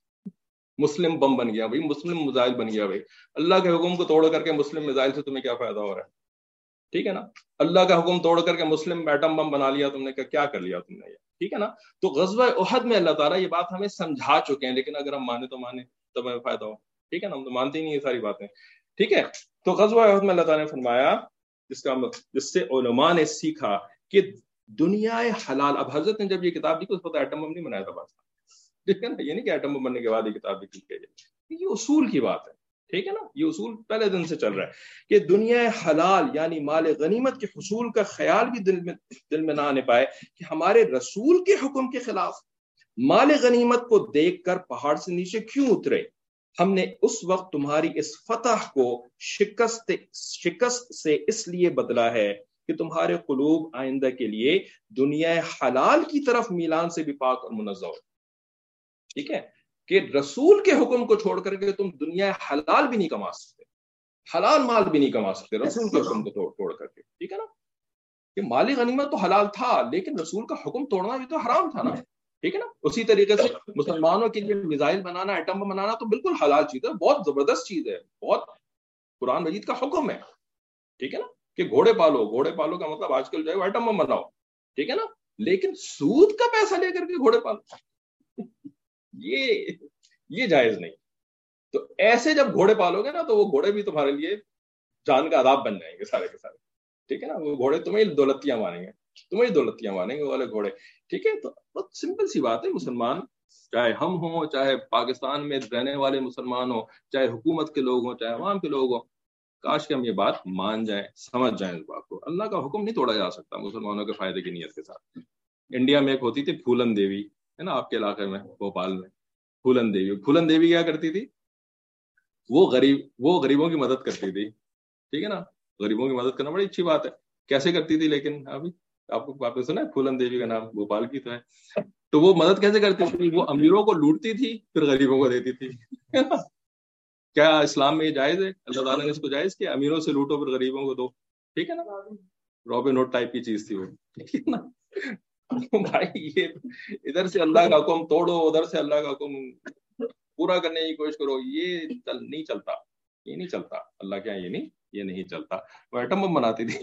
مسلم بم بن گیا بھائی, مسلم میزائل بن گیا بھائی. اللہ کے حکم کو توڑ کر کے مسلم میزائل سے تمہیں کیا فائدہ ہو رہا ہے, ٹھیک ہے نا. اللہ کا حکم توڑ کر کے مسلم ایٹم بم بنا لیا تم نے, کیا کر لیا تم نے یہ, ٹھیک ہے نا. تو غزوہ احد میں اللہ تعالیٰ یہ بات ہمیں سمجھا چکے ہیں, لیکن اگر ہم مانے تو مانے تب ہمیں فائدہ ہو, ٹھیک ہے نا. ہم تو مانتے ہی نہیں یہ ساری باتیں, ٹھیک ہے. تو غزوہ احد میں اللہ تعالیٰ نے فرمایا, جس کا جس سے علماء نے سیکھا کہ دنیا حلال. اب حضرت نے جب یہ کتاب لکھی اس وقت ایٹم بم نہیں بنایا تھا پاکستان, ٹھیک ہے نا. یہ نہیں کہ ایٹم بم بننے کے بعد یہ کتاب لکھی گئی, یہ اصول کی بات ہے, ٹھیک ہے نا. یہ اصول پہلے دن سے چل رہا ہے کہ دنیا حلال یعنی مال غنیمت کے حصول کا خیال بھی دل میں دل میں نہ آنے پائے کہ ہمارے رسول کے حکم کے خلاف مال غنیمت کو دیکھ کر پہاڑ سے نیچے کیوں اترے. ہم نے اس وقت تمہاری اس فتح کو شکست شکست سے اس لیے بدلا ہے کہ تمہارے قلوب آئندہ کے لیے دنیا حلال کی طرف میلان سے بھی پاک اور منزہ ہو, ٹھیک ہے. کہ رسول کے حکم کو چھوڑ کر کے تم دنیا حلال بھی نہیں کما سکتے, حلال مال بھی نہیں کما سکتے رسول کے حکم کو توڑ کر کے, ٹھیک ہے نا. کہ مالی غنیمت تو حلال تھا, لیکن رسول کا حکم توڑنا بھی تو حرام تھا نا, ٹھیک ہے نا. اسی طریقے سے مسلمانوں کے لیے میزائل بنانا, ایٹم بم بنانا تو بالکل حلال چیز ہے, بہت زبردست چیز ہے, بہت قرآن مجید کا حکم ہے, ٹھیک ہے نا. کہ گھوڑے پالو, گھوڑے پالو کا مطلب آج کل جو ہے ایٹم بم بناؤ, ٹھیک ہے نا. لیکن سود کا پیسہ لے کر کے گھوڑے پالو, یہ یہ جائز نہیں. تو ایسے جب گھوڑے پالو گے نا تو وہ گھوڑے بھی تمہارے لیے جان کا عذاب بن جائیں گے سارے کے سارے, ٹھیک ہے نا. وہ گھوڑے تمہیں دولتیاں مانیں گے, تمہیں دولتیاں مانیں گے وہ والے گھوڑے, ٹھیک ہے. تو بہت سمپل سی بات ہے. مسلمان چاہے ہم ہوں, چاہے پاکستان میں رہنے والے مسلمان ہوں, چاہے حکومت کے لوگ ہوں, چاہے عوام کے لوگ ہوں, کاش کہ ہم یہ بات مان جائیں, سمجھ جائیں اس بات کو. اللہ کا حکم نہیں توڑا جا سکتا مسلمانوں کے فائدے کی نیت کے ساتھ. انڈیا میں ایک ہوتی تھی پھولن دیوی, ہے نا, آپ کے علاقے میں بھوپال میں پھولن دیوی. پھولن دیوی کیا کرتی تھی, وہ غریب وہ غریبوں کی مدد کرتی تھی, ٹھیک ہے نا. غریبوں کی مدد کرنا بڑی اچھی بات ہے. کیسے کرتی تھی, لیکن ابھی آپ کو آپ نے سنا ہے پھولن دیوی کا نام, بھوپال کی تو ہے. تو وہ مدد کیسے کرتی تھی, وہ امیروں کو لوٹتی تھی پھر غریبوں کو دیتی تھی. کیا اسلام میں یہ جائز ہے؟ اللہ تعالیٰ نے اس کو جائز کیا, امیروں سے لوٹو پھر غریبوں کو دو, ٹھیک ہے نا. रॉबिन हुड टाइप की चीज थी वो, ठीक है ना। तो भाई ये इधर से अल्लाह का हुक्म तोड़ो, उधर से अल्लाह का हुक्म पूरा करने की कोशिश करो, ये चल नहीं चलता, ये नहीं चलता। अल्लाह क्या ये नहीं ये नहीं चलता। वो एटम बम बनाती थी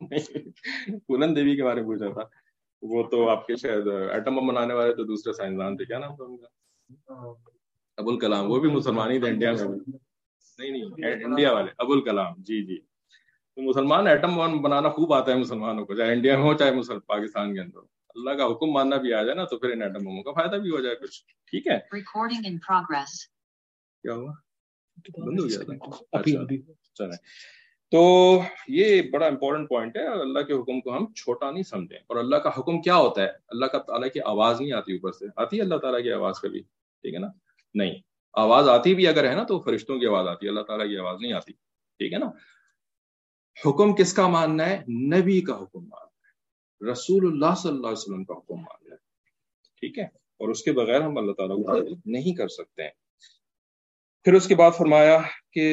पूनम देवी के बारे में पूछा था, वो तो आपके शायद एटम बम बनाने वाले तो दूसरे साइंसदान थे, क्या नाम था उनका? अबुल कलाम, वो भी मुसलमान ही थे इंडिया में। नहीं नहीं इंडिया वाले अबुल कलाम, जी जी। तो मुसलमान एटम बम बनाना खूब आता है मुसलमानों को, चाहे इंडिया में हो चाहे मुसल पाकिस्तान के अंदर। अल्लाह का हुक्म मानना भी आ जाए ना तो फिर इन एटम बमों का फायदा भी हो जाए कुछ, ठीक है। Recording in progress. क्या हुआ, बंद हो गया था? अच्छा चले, तो ये बड़ा इंपॉर्टेंट पॉइंट है। अल्लाह के हुक्म को हम छोटा नहीं समझें। और अल्लाह का हुक्म क्या होता है? अल्लाह का ताला की आवाज नहीं आती ऊपर से, आती है अल्लाह ताला की आवाज कभी? ठीक है ना, नहीं। आवाज आती भी अगर है ना तो फरिश्तों की आवाज आती है, अल्लाह ताला की आवाज नहीं आती, ठीक है ना। हुक्म किसका मानना है? नबी का हुक्म मानना है, रसूलुल्लाह सल्लल्लाहु अलैहि वसल्लम का हुक्म मानना है, ठीक है। और उसके बगैर हम अल्लाह ताला को तारीफ नहीं कर सकते हैं। फिर उसके बाद फरमाया कि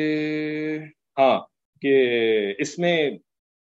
हाँ कि इसमें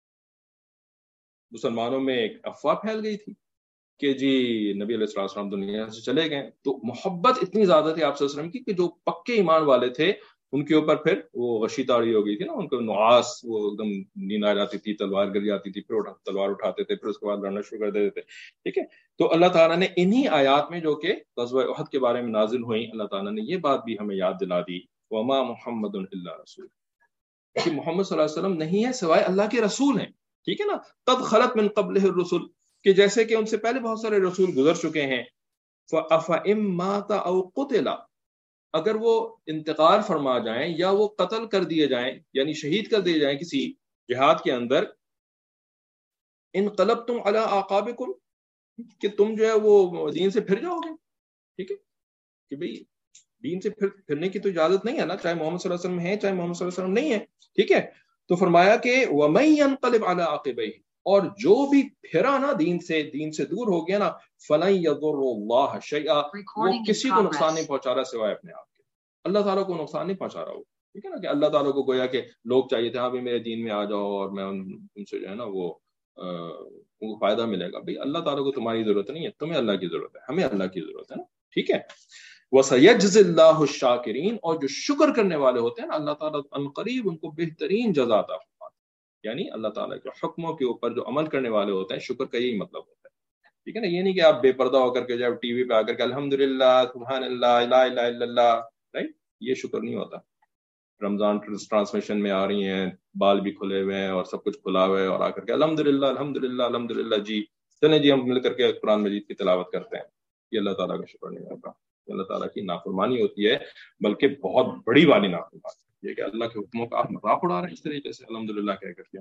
मुसलमानों में एक अफवाह फैल गई थी कि जी नबी अलैहि सल्लम दुनिया से चले गए। तो मोहब्बत इतनी ज्यादा थी आप सल्लल्लाहु अलैहि वसल्लम की कि जो पक्के ईमान वाले थे उनके ऊपर फिर वो गशी ताड़ी हो गई थी ना, उनको नुआस, वो एकदम नींद आ जाती थी, तलवार गिर जाती थी, फिर उठा, तलवार उठाते थे, फिर उसके बाद लड़ना शुरू कर देते थे, ठीक है। तो अल्लाह ताला ने इन्हीं आयात में जो कि ग़ज़वा उहद के बारे में नाजिल हुई, अल्लाह ताला ने ये बात भी हमें याद दिला दी, वमा मुहम्मदुन इल्ला रसूल, कि मोहम्मद सल्लल्लाहु अलैहि वसल्लम नहीं है सिवाय अल्लाह के रसूल हैं, ठीक है ना। कद खलत मिन क़ब्लिहि रुसुल, कि जैसे कि उनसे पहले बहुत सारे रसूल गुजर चुके हैं। फ़अफ़इम माता औ क़ुतिला, अगर वो इंतकाल फरमा जाएं या वो कत्ल कर दिए जाएं, यानी शहीद कर दिए जाएं किसी जिहाद के अंदर, इनक़लबतुम अला आक़ाबिकुम, कि तुम जो है वो दीन से फिर जाओगे, ठीक है। कि भाई दीन से फिर फिरने की तो इजाजत नहीं है ना, चाहे मोहम्मद सल्लल्लाहु अलैहि वसल्लम है चाहे मोहम्मद सल्लल्लाहु अलैहि वसल्लम नहीं है, ठीक है। तो फरमाया कि वमन यनक़लिब अला आक़िबैहि, और जो भी फिरा ना दीन से, दीन से दूर हो गया ना, फलन यदुर्रुल्लाह शैआ, वो किसी को नुकसान नहीं पहुंचा रहा सिवाय अपने आप के। अल्लाह ताला को नुकसान नहीं पहुंचा रहा वो, ठीक है ना। कि अल्लाह ताला को गोया कि लोग चाहिए थे हाँ भाई मेरे दीन में आ जाओ और मैं उनसे जो है ना वो उनको फायदा मिलेगा। भाई अल्लाह ताला को तुम्हारी जरूरत नहीं है, तुम्हें अल्लाह की जरूरत है, हमें अल्लाह की जरूरत है ना, ठीक है। वसयजज़िल्लाहु शाकिरीन, और जो शुक्र करने वाले होते हैं ना अल्लाह ताला अनकरीब उनको बेहतरीन जज़ा अता फरमाता है। यानी अल्लाह ताला के हुक्मों के ऊपर जो अमल करने वाले होते हैं, शुक्र का यही मतलब होता है, ठीक है ना। ये नहीं कि आप बेपर्दा होकर के जब टीवी पे आकर के अल्हम्दुलिल्लाह सुब्हानअल्लाह ला इलाहा इल्लल्लाह, राइट, ये शुक्र नहीं होता। रमजान ट्रांसमिशन में आ रही हैं, बाल भी खुले हुए हैं और सब कुछ खुला हुआ है, और आकर के अल्हम्दुलिल्लाह अल्हम्दुलिल्लाह अल्हम्दुलिल्लाह जी चलें जी हम मिल करके कुरान मजीद की तिलावत करते हैं, ये अल्लाह ताला का शुक्र नहीं होता, अल्लाह ताला की नाफरमानी होती है, बल्कि बहुत बड़ी वाली नाफरमानी। ये कि अल्लाह के हुक्मों का आप मजाक उड़ा रहे हैं इस तरीके से अल्हम्दुलिल्लाह कह करके,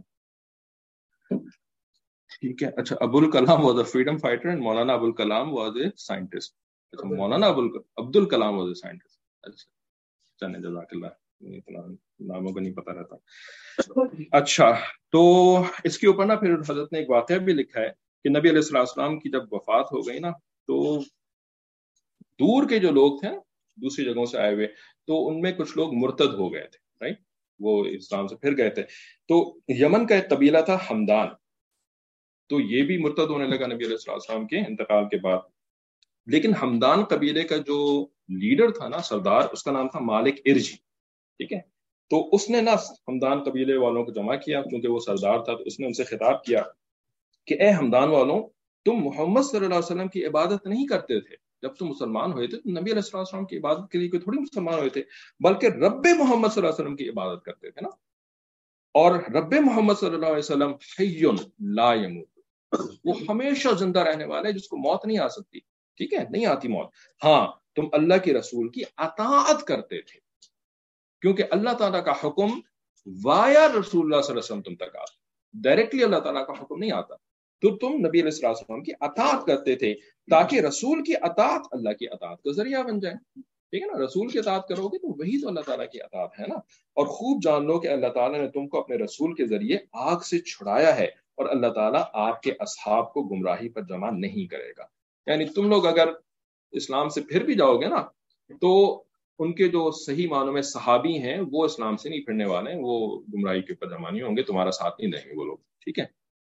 ठीक है। अच्छा, Abul Kalam was a freedom fighter and Maulana Abul Kalam was a scientist. अच्छा, Maulana Abul Abdul Kalam was a scientist. अच्छा चलें, जज़ाकल्लाह, इतना नामों को नहीं पता रहता। अच्छा, तो इसके ऊपर ना फिर हजरत ने एक वाक़या भी लिखा है कि नबी अलैहिस्सलाम की जब वफात हो गई ना, तो दूर के जो लोग थे दूसरी जगहों से आए हुए, तो उनमें कुछ लोग मुर्तद हो गए थे, राइट, वो इस्लाम से फिर गए थे। तो यमन का एक कबीला था हमदान, तो ये भी मुर्तद होने लगा नबी अलैहिस्सलाम के इंतकाल के बाद। लेकिन हमदान कबीले का जो लीडर था ना, सरदार, उसका नाम था मालिक इर्जी, ठीक है। तो उसने ना हमदान कबीले वालों को जमा किया, क्योंकि वो सरदार था, तो उसने उनसे खिताब किया कि ए हमदान वालों, तुम मोहम्मद सल्लल्लाहु अलैहि वसल्लम की इबादत नहीं करते थे जब तुम मुसलमान हुए थे, तो नबी अलैहि वसल्लम की इबादत के लिए कोई थोड़ी मुसलमान हुए थे, बल्कि रब्बे मोहम्मद सल्लल्लाहु अलैहि वसल्लम की इबादत करते थे ना। और रब्बे मोहम्मद सल्लल्लाहु अलैहि वसल्लम हय्युन ला यमूत, वो हमेशा जिंदा रहने वाला है, जिसको मौत नहीं आ सकती, ठीक है, नहीं आती मौत। हाँ, तुम अल्लाह के रसूल की अताअत करते थे, क्योंकि अल्लाह ताला का हुक्म वाया रसूलुल्लाह सल्लल्लाहु अलैहि वसल्लम तुम तक आता, डायरेक्टली अल्लाह ताला का हुक्म नहीं आता, तो तुम नबी अलैहि वसल्लम की अताअत करते थे, ताकि रसूल की अताअत अल्लाह की अताअत का जरिया बन जाए, ठीक है ना। रसूल की अताअत करोगे तो वही तो अल्लाह ताला की अताअत है ना। और खूब जान लो कि अल्लाह ताला ने तुमको अपने रसूल के जरिए आग से छुड़ाया है, और अल्लाह ताला आपके असहाब को गुमराही पर जमा नहीं करेगा। यानी तुम लोग अगर इस्लाम से फिर भी जाओगे ना, तो उनके जो सही मानों में सहाबी हैं वो इस्लाम से नहीं फिरने वाले हैं, वो गुमराही के ऊपर जमा नहीं होंगे, तुम्हारा साथ नहीं देंगे वो लोग, ठीक है।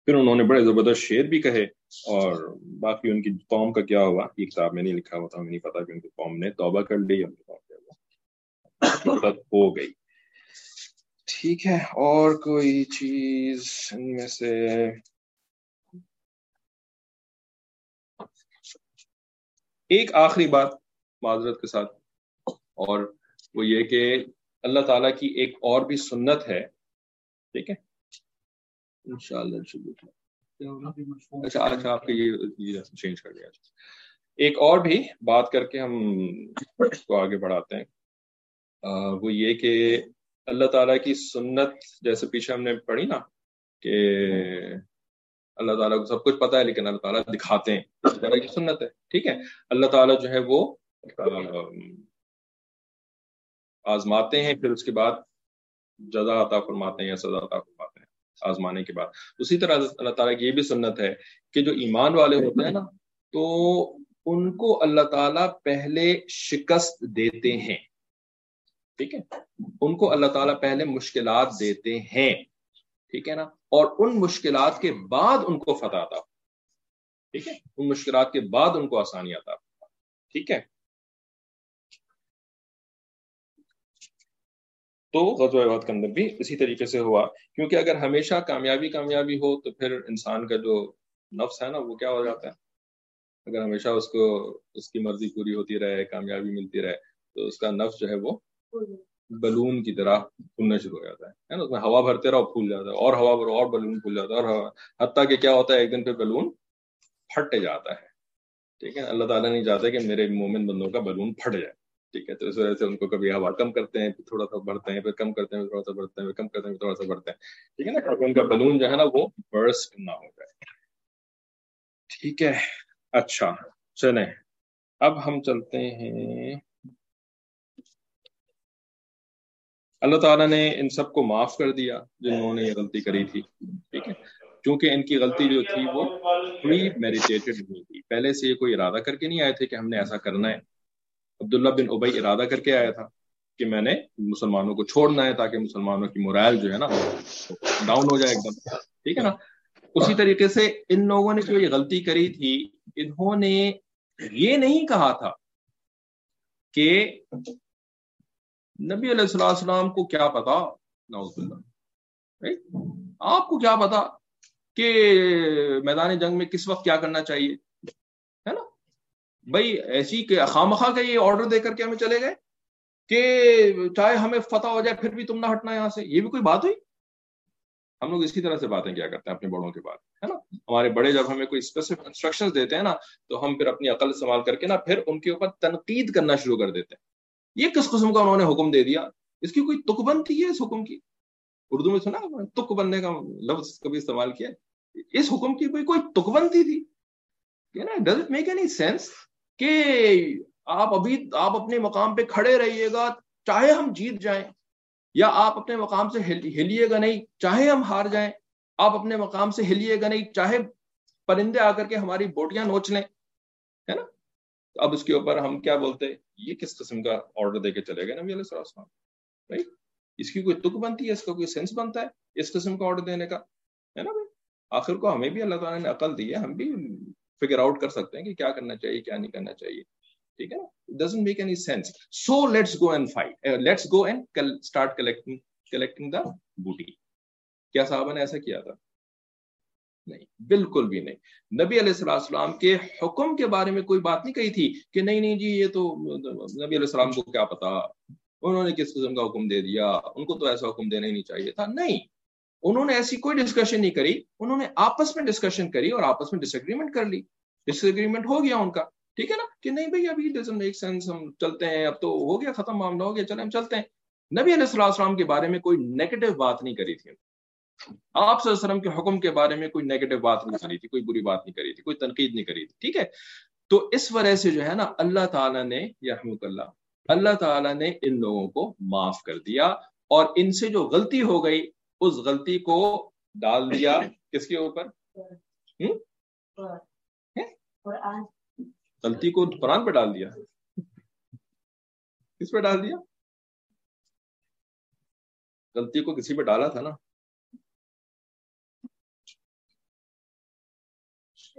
پھر انہوں نے بڑے زبردست شعر بھی کہے، اور باقی ان کی قوم کا کیا ہوا یہ کتاب میں نہیں لکھا ہوا تھا، ہمیں نہیں پتا کہ ان کی قوم نے توبہ کر لی، ان کی قوم کیا ہوا ہو گئی. ٹھیک ہے، اور کوئی چیز ان میں سے؟ ایک آخری بات معذرت کے ساتھ، اور وہ یہ کہ اللہ تعالیٰ کی ایک اور بھی سنت ہے، ٹھیک ہے انشاءاللہ. اچھا اچھا آپ کے یہ چینج کر دیا. ایک اور بھی بات کر کے ہم اس کو آگے بڑھاتے ہیں، وہ یہ کہ اللہ تعالیٰ کی سنت، جیسے پیچھے ہم نے پڑھی نا کہ اللہ تعالیٰ کو سب کچھ پتا ہے لیکن اللہ تعالیٰ دکھاتے ہیں، اس طرح کی سنت ہے. ٹھیک ہے، اللہ تعالیٰ جو ہے وہ آزماتے ہیں، پھر اس کے بعد جزا عطا فرماتے ہیں یا سزا عطا فرماتے ہیں آزمانے کے بعد. اسی طرح اللہ تعالیٰ کی یہ بھی سنت ہے کہ جو ایمان والے ہوتے ہیں نا تو ان کو اللہ تعالیٰ پہلے شکست دیتے ہیں. ٹھیک ہے، ان کو اللہ تعالیٰ پہلے مشکلات دیتے ہیں، ٹھیک ہے نا، اور ان مشکلات کے بعد ان کو فتح عطا، ٹھیک ہے، ان مشکلات کے بعد ان کو آسانی عطا. ٹھیک ہے، تو غزوہ احد کے اندر بھی اسی طریقے سے ہوا، کیونکہ اگر ہمیشہ کامیابی کامیابی ہو تو پھر انسان کا جو نفس ہے نا وہ کیا ہو جاتا ہے. اگر ہمیشہ اس کو اس کی مرضی پوری ہوتی رہے، کامیابی ملتی رہے، تو اس کا نفس جو ہے وہ بلون کی طرح پھولنا شروع ہو جاتا ہے نا، اس میں ہوا بھرتے رہو پھول جاتا ہے، اور ہوا بھرو اور بلون پھول جاتا ہے، اور حتیٰ کہ کیا ہوتا ہے ایک دن پہ بلون پھٹ جاتا ہے. ٹھیک ہے، اللہ تعالیٰ نہیں چاہتا کہ میرے مومن بندوں کا بلون پھٹ جائے. ٹھیک ہے، تو اس وجہ سے ان کو کبھی ہوا کم کرتے ہیں، پھر تھوڑا سا بڑھتے ہیں، پھر کم کرتے ہیں، پھر تھوڑا سا بڑھتے ہیں، پھر کم کرتے ہیں، پھر تھوڑا سا بڑھتے ہیں. ٹھیک ہے نا، تاکہ ان کا بلون جو ہے نا وہ برسٹ نہ ہو جائے. ٹھیک ہے، اچھا چلیں اب ہم چلتے ہیں. اللہ تعالیٰ نے ان سب کو معاف کر دیا جنہوں نے یہ غلطی کری تھی. ٹھیک ہے، کیونکہ ان کی غلطی جو تھی وہ پری میڈیٹیٹڈ نہیں تھی، پہلے سے یہ کوئی ارادہ کر کے نہیں آئے تھے کہ ہم نے ایسا کرنا ہے. عبداللہ بن ابی ارادہ کر کے آیا تھا کہ میں نے مسلمانوں کو چھوڑنا ہے تاکہ مسلمانوں کی مورائل جو ہے نا ڈاؤن ہو جائے ایک دم. ٹھیک ہے نا، اسی طریقے سے ان لوگوں نے جو یہ غلطی کری تھی، انہوں نے یہ نہیں کہا تھا کہ نبی علیہ الصلوۃ والسلام کو کیا پتا، نعوذ باللہ، آپ کو کیا پتا کہ میدان جنگ میں کس وقت کیا کرنا چاہیے، ہے نا. بھائی ایسی کہ خامخواہ کا یہ آرڈر دے کر کے ہمیں چلے گئے کہ چاہے ہمیں فتح ہو جائے پھر بھی تم نہ ہٹنا یہاں سے، یہ بھی کوئی بات ہوئی. ہم لوگ اسی طرح سے باتیں کیا کرتے ہیں اپنے بڑوں کے بعد، ہے نا. ہمارے بڑے جب ہمیں کوئی اسپیسیفک انسٹرکشنز دیتے ہیں نا تو ہم پھر اپنی عقل استعمال کر کے نا پھر ان کے اوپر تنقید کرنا شروع کر دیتے ہیں. یہ کس قسم کا انہوں نے حکم دے دیا، اس کی کوئی تک بند تھی ہے اس حکم کی. اردو میں سنا تک بندنے کا لفظ کبھی استعمال کیا، اس حکم کی کوئی کوئی تک بندی تھی. Does it make any sense کہ آپ ابھی آپ اپنے مقام پہ کھڑے رہیے گا چاہے ہم جیت جائیں، یا آپ اپنے مقام سے ہلیے گا نہیں چاہے ہم ہار جائیں، آپ اپنے مقام سے ہلیے گا نہیں چاہے پرندے آ کر کے ہماری بوٹیاں نوچ لیں، ہے نا. اب اس کے اوپر ہم کیا بولتے، یہ کس قسم کا آرڈر دے کے چلے گئے نبی علیہ السلام، رائٹ. اس کی کوئی تک بنتی ہے، اس کا کوئی سینس بنتا ہے اس قسم کا آرڈر دینے کا، ہے نا بھائی. آخر کو ہمیں بھی اللہ تعالیٰ نے عقل دی ہے، ہم بھی فگر آؤٹ کر سکتے ہیں کہ کیا کرنا چاہیے کیا نہیں کرنا چاہیے. ٹھیک ہے نا، it doesn't make any sense. So let's go and fight. Uh, let's go and start collecting collecting the booty. کیا صحابہ نے ایسا کیا تھا؟ نہیں، بالکل بھی نہیں. نبی علیہ السلام کے حکم کے بارے میں کوئی بات نہیں کہی تھی کہ نہیں نہیں جی یہ تو نبی علیہ السلام کو کیا پتا، انہوں نے کس قسم کا حکم دے دیا، ان کو تو ایسا حکم دینا ہی نہیں چاہیے تھا. نہیں، انہوں نے ایسی کوئی ڈسکشن نہیں کری، انہوں نے آپس میں ڈسکشن کری اور آپس میں ڈس ایگریمنٹ کر لی. ڈس ایگریمنٹ ہو گیا ان کا، ٹھیک ہے نا، کہ نہیں بھائی ابھی ڈزنٹ میک سینس، ہم چلتے ہیں، اب تو ہو گیا ختم معاملہ ہو گیا، چلیں ہم چلتے ہیں. نبی علیہ السلام کے بارے میں کوئی نیگیٹو بات نہیں کری تھی، آپ صلی اللہ علیہ وسلم کے حکم کے بارے میں کوئی نیگیٹو بات نہیں کری تھی، کوئی بری بات نہیں کری تھی، کوئی تنقید نہیں کری تھی. ٹھیک ہے، تو اس وجہ سے جو ہے نا اللہ تعالیٰ نے یرحمک اللہ اللہ تعالیٰ نے ان لوگوں کو معاف کر دیا، اور ان سے جو غلطی ہو گئی اس غلطی کو ڈال دیا کس کے اوپر، غلطی کو قرآن پہ ڈال دیا. کس پہ ڈال دیا؟ غلطی کو کسی پہ ڈالا تھا نا.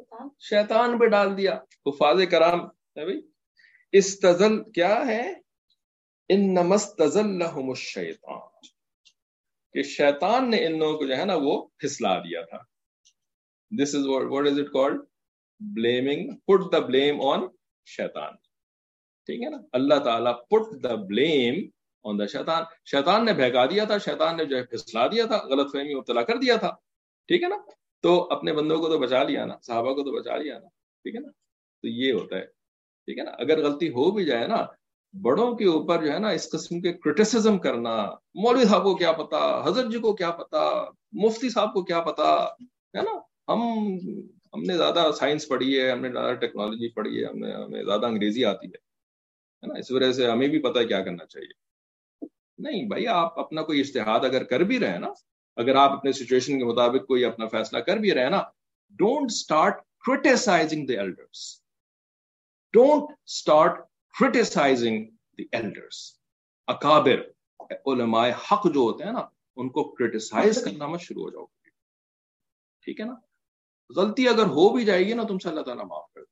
शैतान शैतान पे डाल दिया. हुफाज करام है भाई, इस्तज़ल क्या है, इन्नमस्तज़ल्लहुमुश शैतान, कि शैतान ने इन लोगों को जो है ना वो फिसला दिया था. This is what is it called, blaming, put the blame on शैतान. ठीक है ना, अल्लाह ताला put the blame on the शैतान. शैतान ने बहका दिया था, शैतान ने जो है फिसला दिया था, गलत फहमी मुब्तला कर दिया था. ठीक है ना, तो अपने बंदों को तो बचा लिया ना, साहबा को तो बचा लिया ना. ठीक है ना, तो ये होता है. ठीक है ना, अगर गलती हो भी जाए ना, बड़ों के ऊपर जो है ना इस किस्म के क्रिटिसिज्म करना, मौलवी साहब को क्या पता, हजरत जी को क्या पता, मुफ्ती साहब को क्या पता, है ना, हम हमने ज्यादा साइंस पढ़ी है, हमने ज्यादा टेक्नोलॉजी पढ़ी है, हमने हमें ज्यादा अंग्रेजी आती है है ना, इस वजह से हमें भी पता है क्या करना चाहिए. नहीं भाई, आप अपना कोई इज्तिहाद अगर कर भी रहे हैं ना, अगर आप अपने सिचुएशन के मुताबिक कोई अपना फैसला कर भी रहे हैं ना, don't start criticising the elders, don't start criticising the elders. अकाबिर उलमाए हक जो होते हैं ना, उनको क्रिटिसाइज करना मत शुरू हो जाओ. ठीक है ना, गलती अगर हो भी जाएगी ना, तुमसे अल्लाह ताला माफ कर.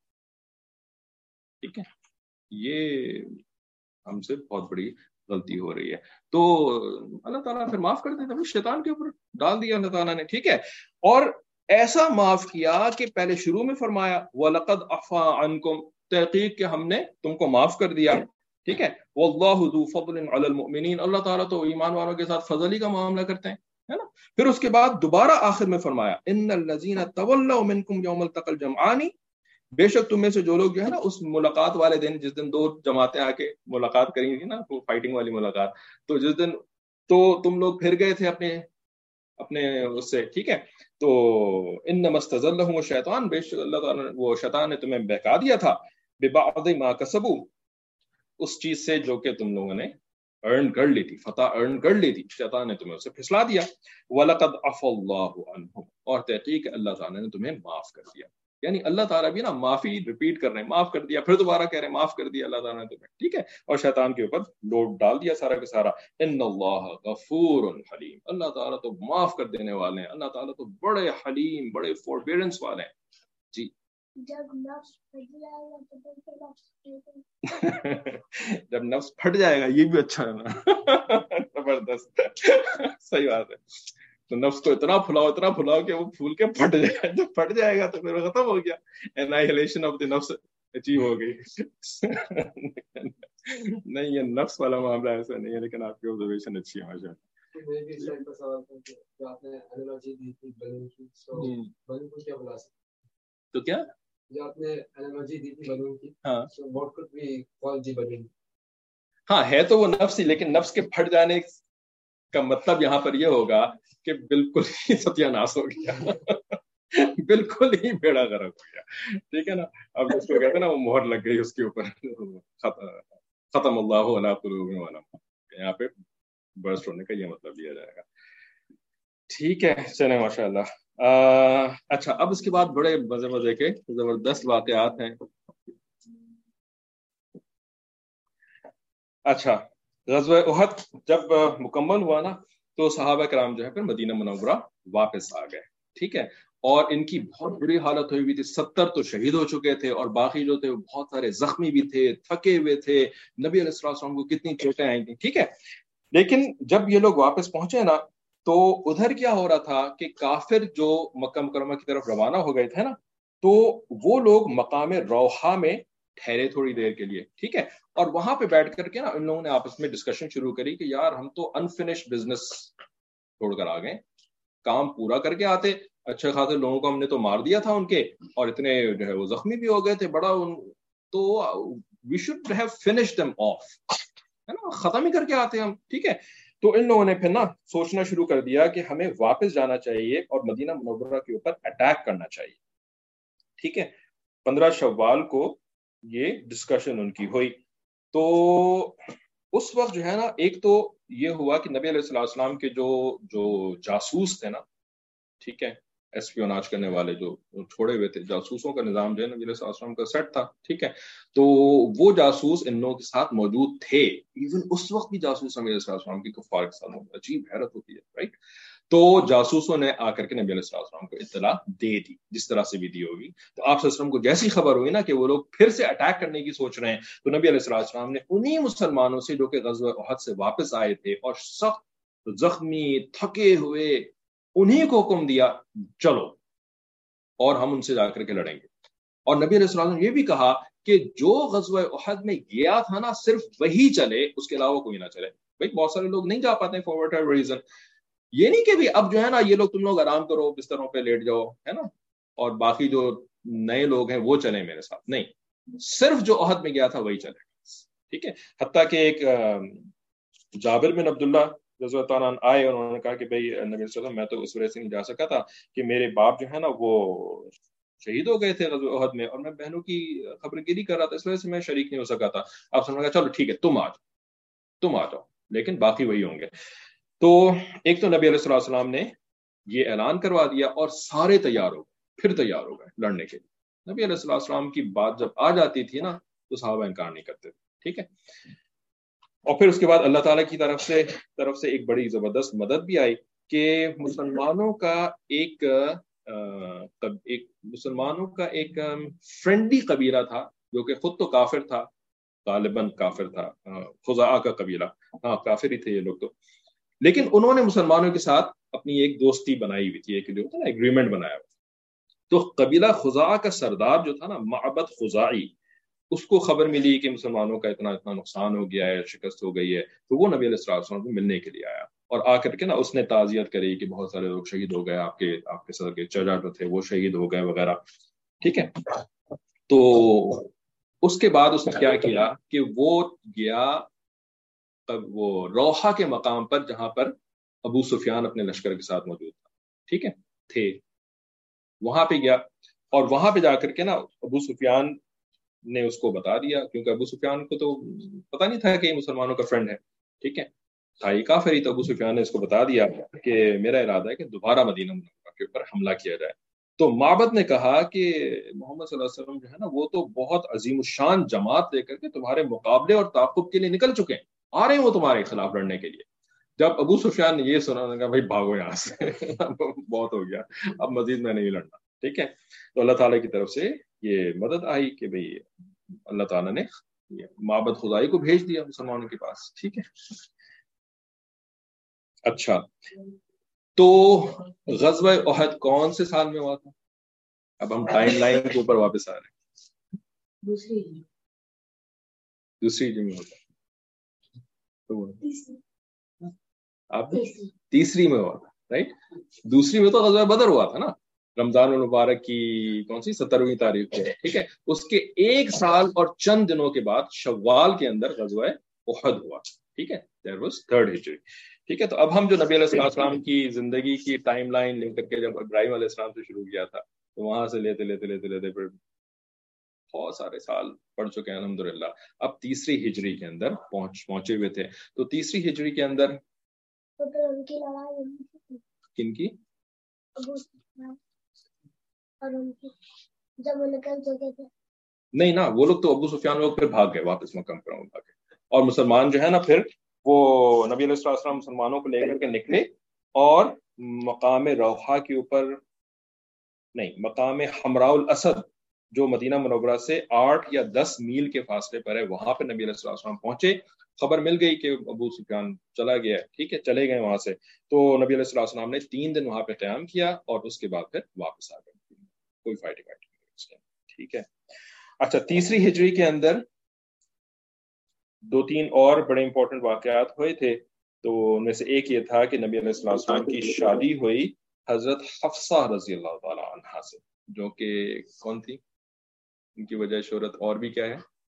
ठीक है, ये हमसे बहुत बड़ी गलती हो रही है, तो अल्लाह ताला फिर माफ कर देता है. शैतान के ऊपर डाल दिया अल्लाह ताला ने. ठीक है, और ऐसा माफ किया कि पहले शुरू में फरमाया वलक़द अफ़ा अन्कुम, तहकीक के हमने तुमको माफ कर दिया. ठीक है, वल्लाहु ज़ू फ़ज़लिन अलल मुमिनीन, अल्लाह ताला तो ईमान वालों के साथ फजली का मामला करते हैं, है ना. फिर उसके बाद दोबारा आखिर में फरमाया इन्नल लज़ीना तवल्लव मिनकुम यौमल तक़ल जमआनी, बेशक तुम में से जो लोग जो है ना उस मुलाकात वाले दिन, जिस दिन दो जमातें आके मुलाकात करी थी ना, वो फाइटिंग वाली मुलाकात, तो जिस दिन तो तुम लोग फिर गए थे अपने अपने उससे. ठीक है, तो इन्नमस्तज़ल्लहुमुश शैतान, बेशक अल्लाह ताला वो शैतान ने तुम्हें बहका दिया था, बिबादि मा कसबू, उस चीज से जो कि तुम लोगों ने अर्न कर ली थी, फतह अर्न कर ली थी, शैतान ने तुम्हें उसे फिसला दिया. वलक़द अफ़ल्लाहु अन्हुम, और तहकीक अल्लाह ताला ने तुम्हें माफ कर दिया. यानी अल्लाह ताला भी ना माफी रिपीट कर रहे हैं, माफ कर दिया, फिर दोबारा कह रहे हैं माफ कर दिया अल्लाह ताला ने तुम्हें. ठीक है, और शैतान के ऊपर लोड डाल दिया सारा का सारा. इन्नल्लाह गफूरुन हलीम, अल्लाह ताला तो माफ कर देने वाले हैं, अल्लाह ताला तो बड़े हलीम, बड़े फोरबियरेंस वाले हैं. जी. जब नफ्स फट जाएगा तो फिर नफ्स जब नफ्स फट जाएगा, ये भी अच्छा है ना. जबरदस्त, सही बात है. तो नफ्स को इतना फुलाओ इतना फुलाओ कि वो फूल के फट जाए. जब फट जाएगा तो फिर खत्म हो गया, एनाइलेशन ऑफ द नफ्स अचीव हो गई. नहीं, ये नफ्स वाला मामला ऐसा नहीं है, लेकिन आपकी ऑब्जर्वेशन अच्छी है माशाल्लाह. मेरे भी साइड का सवाल था कि जो आपने एनालॉजी दी थी बलून की, तो बलून को क्या बुला सकते, तो क्या जो आपने एनालॉजी दी थी बलून की, हाँ so what could we call the balloon? हाँ, है तो वो नफ्स ही, लेकिन नफ्स के फट जाने का मतलब यहाँ पर ये होगा कि बिल्कुल ही सत्यानाश हो गया. बिल्कुल ही बेड़ा गर्क हो गया. ठीक है ना, अब जिसको कहते हैं ना वो मोहर लग गई उसके ऊपर, खत्म अल्लाहु अला कुलूबिहिम व अला, यहाँ पे बर्स्ट होने का ये मतलब लिया जाएगा. ठीक है, चले माशाल्लाह. अच्छा, अब इसके बाद बड़े मजे मजे के जबरदस्त वाकयात हैं. अच्छा, ग़ज़वा उहद जब मुकम्मल हुआ ना, तो सहाबा कराम जो है फिर मदीना मुनव्वरा वापस आ गए. ठीक है, और इनकी बहुत बुरी हालत हुई थी. सत्तर तो शहीद हो चुके थे, और बाकी जो थे वो बहुत सारे जख्मी भी थे, थके हुए थे. नबी अलैहिस्सलाम को कितनी चोटें आई थी. ठीक है, लेकिन जब ये लोग वापस पहुंचे ना, तो उधर क्या हो रहा था कि काफिर जो मक्का मुकर्रमा की तरफ रवाना हो गए थे ना, तो वो लोग मकाम रौहा में ठहरे थोड़ी देर के लिए. ठीक है, और वहां पे बैठ करके ना इन लोगों ने आपस में डिस्कशन शुरू करी कि यार हम तो अनफिनिश्ड बिजनेस छोड़कर आ गए, काम पूरा करके आते, अच्छे खासे लोगों को हमने तो मार दिया था उनके, और इतने जो है वो जख्मी भी हो गए थे बड़ा उन, तो we should have finished them off, है ना, खत्म ही करके आते हम. ठीक है, तो इन लोगों ने फिर ना सोचना शुरू कर दिया कि हमें वापस जाना चाहिए और मदीना मुनव्वरा के ऊपर अटैक करना चाहिए. ठीक है, पंद्रह शव्वाल को ये डिस्कशन उनकी हुई. तो उस वक्त जो है ना, एक तो ये हुआ कि नबी अलैहिस्सलाम के जो जो जासूस थे ना, ठीक है, एस्पियोनाज करने वाले जो छोड़े हुए थे जासूसों का निजाम जो है नबी अलैहिस्सलाम का सेट था. ठीक है, तो वो जासूस इन लोगों के साथ मौजूद थे. इवन उस वक्त भी जासूस नबी अलैहिस्सलाम की कुफार के साथ. अजीब हैरत होती है, राइट. تو جاسوسوں نے آ کر کے نبی علیہ السلام کو اطلاع دے دی، جس طرح سے بھی دی ہوگی. تو آپ صلی اللہ علیہ وسلم کو جیسی خبر ہوئی نا کہ وہ لوگ پھر سے اٹیک کرنے کی سوچ رہے ہیں، تو نبی علیہ السلام نے انہی مسلمانوں سے جو کہ غزوہ احد سے واپس آئے تھے اور سخت زخمی تھکے ہوئے، انہی کو حکم دیا چلو اور ہم ان سے جا کر کے لڑیں گے. اور نبی علیہ السلام نے یہ بھی کہا کہ جو غزوہ احد میں گیا تھا نا صرف وہی چلے، اس کے علاوہ کوئی نہ چلے. بھائی بہت سارے لوگ نہیں جا پاتے ہیں فار واٹ ایور ریزن. یہ نہیں کہ بھی اب جو ہے نا یہ لوگ تم لوگ آرام کرو، بستروں پہ لیٹ جاؤ، ہے نا، اور باقی جو نئے لوگ ہیں وہ چلیں میرے ساتھ. نہیں، صرف جو احد میں گیا تھا وہی چلے. ٹھیک ہے. حتیٰ کہ ایک جابر بن عبداللہ رضی اللہ عنہ آئے اور انہوں نے کہا کہ بھائی نبی صلی اللہ علیہ وسلم میں تو اس وجہ سے نہیں جا سکا تھا کہ میرے باپ جو ہے نا وہ شہید ہو گئے تھے غزوہ احد میں، اور میں بہنوں کی خبر گیری کر رہا تھا، اس وجہ سے میں شریک نہیں ہو سکا تھا. آپ سمجھ گا چلو ٹھیک ہے تم آ جاؤ تم آ جاؤ لیکن باقی وہی ہوں گے. تو ایک تو نبی علیہ السلام نے یہ اعلان کروا دیا اور سارے تیار ہو گئے، پھر تیار ہو گئے لڑنے کے لیے. نبی علیہ السلام کی بات جب آ جاتی تھی نا تو صحابہ انکار نہیں کرتے تھے. ٹھیک ہے. اور پھر اس کے بعد اللہ تعالیٰ کی طرف سے طرف سے ایک بڑی زبردست مدد بھی آئی کہ مسلمانوں کا ایک ایک مسلمانوں کا ایک فرینڈلی قبیلہ تھا جو کہ خود تو کافر تھا، غالباً کافر تھا، خزاعہ کا قبیلہ، ہاں کافر ہی تھے یہ لوگ تو، لیکن انہوں نے مسلمانوں کے ساتھ اپنی ایک دوستی بنائی ہوئی تھی، ایک جو ہوتا نا ایگریمنٹ بنایا ہوا. تو قبیلہ خزاعہ کا سردار جو تھا نا معبد خزاعی، اس کو خبر ملی کہ مسلمانوں کا اتنا اتنا نقصان ہو گیا ہے، شکست ہو گئی ہے. تو وہ نبی علیہ السلام کو ملنے کے لیے آیا اور آ کر کے نا اس نے تعزیت کری کہ بہت سارے لوگ شہید ہو گئے، آپ کے آپ کے سر کے چچا جو تھے وہ شہید ہو گئے وغیرہ. ٹھیک ہے. تو اس کے بعد اس نے کیا کیا کہ وہ گیا وہ روحا کے مقام پر جہاں پر ابو سفیان اپنے لشکر کے ساتھ موجود تھا. ٹھیک ہے تھے وہاں پہ گیا اور وہاں پہ جا کر کے نا ابو سفیان نے اس کو بتا دیا، کیونکہ ابو سفیان کو تو پتہ نہیں تھا کہ یہ مسلمانوں کا فرینڈ ہے. ٹھیک ہے. تھا یہ کافر ہی. تو ابو سفیان نے اس کو بتا دیا کہ میرا ارادہ ہے کہ دوبارہ مدینہ منورہ کے اوپر حملہ کیا جائے. تو معبد نے کہا کہ محمد صلی اللہ علیہ وسلم جو ہے نا وہ تو بہت عظیم الشان جماعت لے کر کے تمہارے مقابلے اور تعاقب کے لیے نکل چکے ہیں، آ رہے ہیں وہ تمہارے خلاف لڑنے کے لیے. جب ابو سفیان نے یہ سنا، کہا بھائی بھاگو یہاں سے، بہت ہو گیا، اب مزید میں نہیں لڑنا. ٹھیک ہے. تو اللہ تعالیٰ کی طرف سے یہ مدد آئی کہ بھئی اللہ تعالیٰ نے معبد خدائی کو بھیج دیا مسلمانوں کے پاس. ٹھیک ہے. اچھا، تو غزوہ احد کون سے سال میں ہوا تھا؟ اب ہم ٹائم لائن کے اوپر واپس آ رہے ہیں. دوسری دوسری میں ہوتا آپ تیسری میں ہوا تھا، رائٹ. دوسری میں تو غزوہ بدر ہوا تھا نا، رمضان المبارک کی کون سی سترویں تاریخ کو. ٹھیک ہے. اس کے ایک سال اور چند دنوں کے بعد شوال کے اندر غزوہ احد ہوا. ٹھیک ہے. دیٹ واز تھرڈ ہجری. ٹھیک ہے. تو اب ہم جو نبی علیہ السلام کی زندگی کی ٹائم لائن لے کر کے جب ابراہیم علیہ السلام سے شروع کیا تھا تو وہاں سے لیتے لیتے لیتے لیتے پھر بہت سارے سال پڑ چکے ہیں الحمدللہ. اب تیسری ہجری کے اندر پہنچ پہنچے ہوئے تھے. تو تیسری ہجری کے اندر کن کی نہیں نا، وہ لوگ تو ابو سفیان لوگ پھر بھاگ گئے واپس مکہ مکرمہ بھاگ گئے، اور مسلمان جو ہے نا پھر وہ نبی علیہ السلام مسلمانوں کو لے کر کے نکلے اور مقام روحا کے اوپر نہیں، مقام حمراء الاسد جو مدینہ منورہ سے آٹھ یا دس میل کے فاصلے پر ہے، وہاں پہ نبی علیہ السلام پہنچے. خبر مل گئی کہ ابو سفیان چلا گیا. ٹھیک ہے. چلے گئے وہاں سے. تو نبی علیہ السلام نے تین دن وہاں پہ قیام کیا اور اس کے بعد پھر واپس آ گئے. کوئی فائٹنگ وائٹنگ نہیں. ٹھیک ہے. اچھا، تیسری ہجری کے اندر دو تین اور بڑے امپورٹنٹ واقعات ہوئے تھے. تو ان میں سے ایک یہ تھا کہ نبی علیہ السلام کی شادی ہوئی حضرت حفصہ رضی اللہ تعالی عنہا سے، جو کہ کون تھی، ان کی وجہ شہرت اور بھی کیا ہے،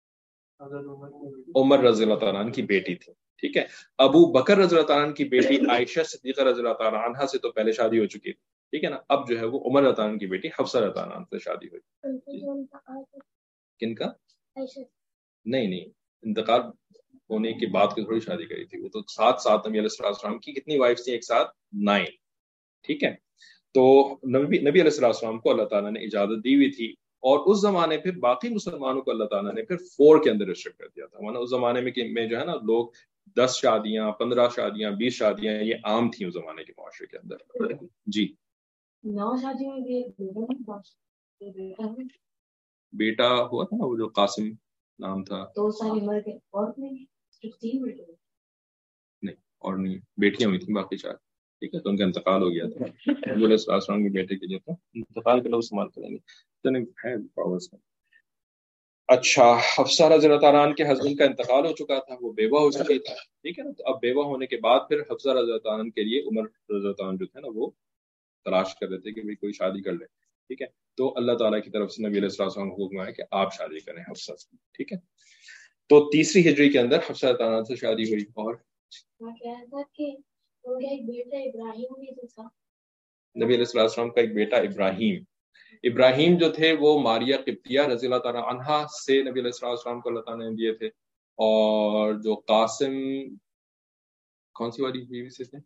عمر رضی اللہ تعالیٰ عنہ کی بیٹی تھی. ٹھیک ہے. ابو بکر رضی اللہ تعالیٰ عنہ کی بیٹی عائشہ صدیقہ رضی اللہ تعالیٰ عنہا سے تو پہلے شادی ہو چکی تھی. ٹھیک ہے نا. اب جو ہے وہ عمر رضی اللہ عنہ کی بیٹی حفصہ رضی اللہ عنہ سے شادی ہوئی. کن کا؟ نہیں نہیں، انتقال ہونے کے بعد کی تھوڑی شادی کری تھی. وہ تو ساتھ ساتھ نبی علیہ السلام کی کتنی وائفز تھیں ایک ساتھ؟ نائن. ٹھیک ہے. تو نبی نبی علیہ السلام کو اللہ تعالیٰ نے اجازت دی ہوئی تھی، اور اس زمانے پہ باقی مسلمانوں کو اللہ تعالیٰ نے پھر فور کے اندر ریسٹرکٹ کر دیا تھا. ورنہ اس زمانے میں میں جو ہے نا لوگ دس شادیاں، پندرہ شادیاں، بیس شادیاں یہ عام تھیں اس زمانے کے معاشرے کے اندر. جی نو شادی میں بھی ایک بیٹا ہے. بیٹا ہوا تھا نا وہ جو قاسم نام تھا. دو سال مر گئے اور نہیں صرف تین بیٹے. نہیں اور نہیں، بیٹیاں ہوئی تھیں باقی چار. ٹھیک ہے، تو ان کا انتقال ہو گیا تھا. حضور علیہ السلام کے بیٹے کے لیے تو انتقال کا لفظ استعمال کریں گے. اچھا، حفصہ رضی اللہ تعالیٰ عنہ کے ہسبینڈ کا انتقال ہو چکا تھا، وہ بیوہ ہو چکی تھی. ٹھیک ہے نا، تو اب بیوہ ہونے کے بعد پھر حفصہ رضی اللہ تعالیٰ عنہ کے لیے عمر رضی اللہ تعالیٰ عنہ جو تھے نا وہ تلاش کر رہے تھے کہ بھئی کوئی شادی کر لے. ٹھیک ہے، تو اللہ تعالیٰ کی طرف سے نبی علیہ السلام کو حکم آیا کہ آپ شادی کریں حفصہ سے. ٹھیک ہے، تو تیسری ہجری کے اندر حفصہ رضی اللہ تعالیٰ عنہ سے شادی ہوئی. اور میں کہہ رہا تھا کہ ان کا ایک بیٹا ابراہیم بھی تو تھا. نبی علیہ السلام کا ایک بیٹا ابراہیم ابراہیم جو تھے وہ ماریہ قبطیہ رضی اللہ تعالیٰ عنہا سے نبی علیہ السلام کو اللہ تعالیٰ نے دیے تھے. اور جو قاسم کون سی والی بیوی سے تھے؟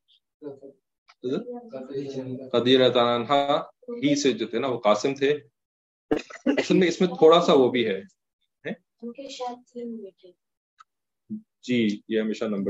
قدیر رضی اللہ عنہا ہی سے جو تھے نا وہ قاسم تھے. اصل میں اس میں تھوڑا سا وہ بھی ہے ان کے شاید تین بیٹے. جی، یہ ہمیشہ نمبر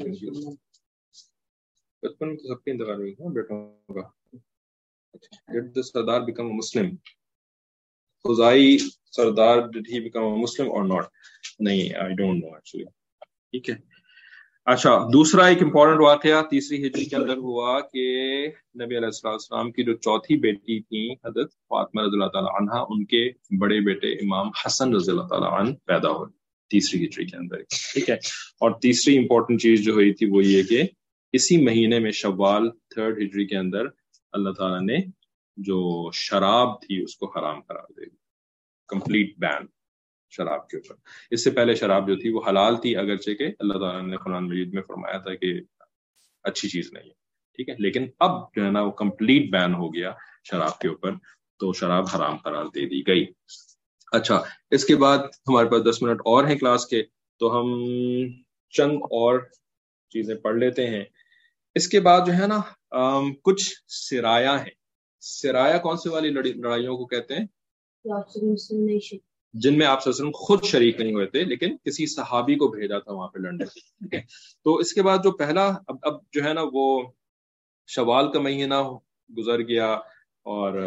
بچپن میں سب کے انتقال ہوئی نا بیٹوں کا. Did the Sardar become a Muslim? خزائی Sardar did he become a Muslim or not? نہیں، I don't know actually. ٹھیک ہے. اچھا، دوسرا ایک امپورٹنٹ واقعہ تیسری ہجری کے اندر ہوا کہ نبی علیہ السلام کی جو چوتھی بیٹی تھی حضرت فاطمہ رضی اللہ تعالیٰ عنہ، ان کے بڑے بیٹے امام حسن رضی اللہ تعالیٰ عنہ پیدا ہوئے تیسری ہجری کے اندر. ٹھیک ہے، اور تیسری امپورٹنٹ چیز جو ہوئی تھی وہ یہ کہ اسی مہینے میں شوال تھرڈ ہجری کے اندر اللہ تعالیٰ نے جو شراب تھی اس کو حرام قرار دے دی. کمپلیٹ بین شراب کے اوپر. اس سے پہلے شراب جو تھی وہ حلال تھی، اگرچہ کہ اللہ تعالیٰ نے قرآن مجید میں فرمایا تھا کہ اچھی چیز نہیں ہے. ٹھیک ہے، لیکن اب جو ہے نا وہ کمپلیٹ بین ہو گیا شراب کے اوپر، تو شراب حرام قرار دے دی گئی. اچھا، اس کے بعد ہمارے پاس دس منٹ اور ہیں کلاس کے، تو ہم چند اور چیزیں پڑھ لیتے ہیں. اس کے بعد جو ہے نا کچھ سرایا ہیں. سرایا کون سی والی لڑائیوں کو کہتے ہیں؟ جن میں آپ صلی اللہ علیہ وسلم خود شریک نہیں ہوئے تھے لیکن کسی صحابی کو بھیجا تھا وہاں پہ لڑنے. ٹھیک ہے، تو اس کے بعد جو پہلا اب اب جو ہے نا وہ شوال کا مہینہ گزر گیا، اور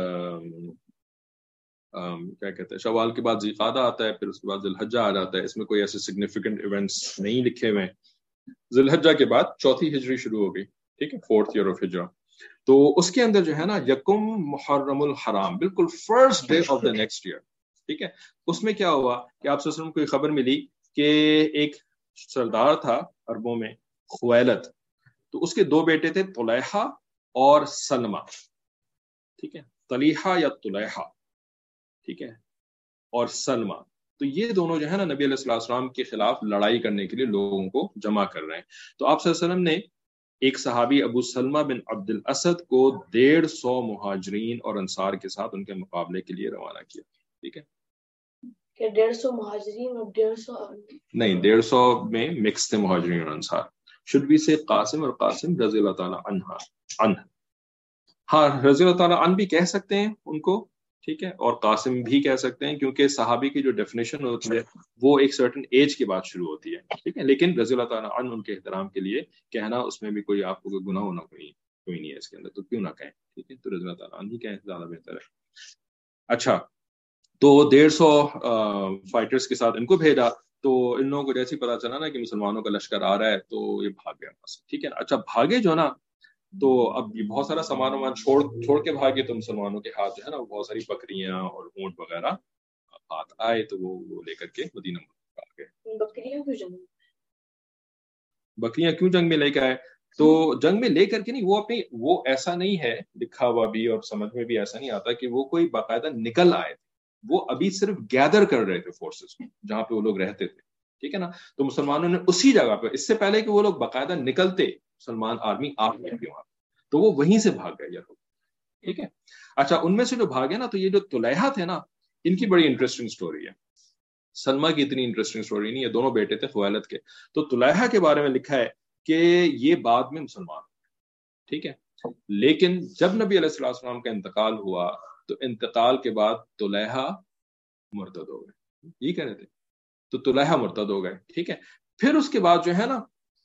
کیا کہتے ہیں شوال کے بعد ذی قعدہ آتا ہے، پھر اس کے بعد ذی الحجہ آ جاتا ہے. اس میں کوئی ایسے سگنیفیکنٹ ایونٹس نہیں لکھے ہوئے. ذی الحجہ کے بعد چوتھی ہجری شروع ہو گئی. ٹھیک ہے، فورتھ ایئر آف ہجرہ. تو اس کے اندر جو ہے نا یکم محرم الحرام، بالکل first day of the next year. ٹھیک ہے، اس میں کیا ہوا کہ آپ صلی اللہ علیہ وسلم کو خبر ملی کہ ایک سردار تھا عربوں میں خویلد، تو اس کے دو بیٹے تھے طلیحہ اور سلمہ. ٹھیک ہے، طلیحہ یا طلیحہ، ٹھیک ہے، اور سلمہ. تو یہ دونوں جو ہے نا نبی علیہ السلام کے خلاف لڑائی کرنے کے لیے لوگوں کو جمع کر رہے ہیں. تو آپ صلی اللہ علیہ وسلم نے ایک صحابی ابو سلمہ بن عبد الاسد کو ڈیڑھ سو مہاجرین اور انصار کے ساتھ ان کے مقابلے کے لیے روانہ کیا. ٹھیک ہے، کہ ڈیڑھ سو مہاجرین اور ڈیڑھ سو نہیں، ڈیڑھ سو میں مکس تھے مہاجرین اور انصار. شڈ بی سے قاسم اور قاسم رضی اللہ تعالیٰ عنہ عنہ ہاں رضی اللہ تعالیٰ عنہ بھی کہہ سکتے ہیں ان کو. ٹھیک ہے، اور قاسم بھی کہہ سکتے ہیں، کیونکہ صحابی کی جو ڈیفینیشن ہوتی ہے وہ ایک سرٹن ایج کے بعد شروع ہوتی ہے. ٹھیک ہے، لیکن رضی اللہ تعالیٰ عنہ ان کے احترام کے لیے کہنا اس میں بھی کوئی آپ کو کوئی گناہ ہونا کوئی کوئی نہیں ہے اس کے اندر، تو کیوں نہ کہیں. ٹھیک ہے، تو رضی اللہ تعالیٰ عنہ ہی کہیں زیادہ بہتر ہے. اچھا، تو ڈیڑھ سو فائٹرز کے ساتھ ان کو بھیجا. تو ان لوگوں کو جیسے پتا چلا نا کہ مسلمانوں کا لشکر آ رہا ہے تو یہ بھاگ گیا. ٹھیک ہے، اچھا بھاگے جو نا، تو اب یہ بہت سارا سامان وامان چھوڑ چھوڑ کے بھاگے. تو مسلمانوں کے ہاتھ جو ہے نا بہت ساری بکریاں اور اونٹ وغیرہ ہاتھ آئے، تو وہ وہ لے کر کے مدینہ آ گئے. بکریاں کیوں جنگ بکریاں کیوں جنگ میں لے کے آئے؟ تو جنگ میں لے کر کے نہیں، وہ اپنی وہ ایسا نہیں ہے لکھا ہوا بھی اور سمجھ میں بھی ایسا نہیں آتا کہ وہ کوئی باقاعدہ نکل آئے تھے. وہ ابھی صرف گیدر کر رہے تھے فورسز میں جہاں پہ وہ لوگ رہتے تھے. ٹھیک ہے نا، تو مسلمانوں نے اسی جگہ پہ اس سے پہلے کہ وہ لوگ باقاعدہ نکلتے مسلمان آرمی آ گئی تھی وہاں، تو وہ وہیں سے بھاگ گئے یہ لوگ. ٹھیک ہے، اچھا ان میں سے جو بھاگے نا، تو یہ جو طلیحہ تھے نا، ان کی بڑی انٹرسٹنگ سٹوری ہے. سلمہ کی اتنی انٹرسٹنگ سٹوری نہیں ہے، دونوں بیٹے تھے خویلد کے. تو طلیحہ کے بارے میں لکھا ہے کہ یہ بعد میں مسلمان. ٹھیک ہے، لیکن جب نبی علیہ السلام کا انتقال ہوا تو انتقال کے بعد طلیحہ مرتد ہو گئے. یہ کہہ رہے تھے، تو طلیحہ مرتد ہو گئے. ٹھیک ہے، پھر اس کے بعد جو ہے نا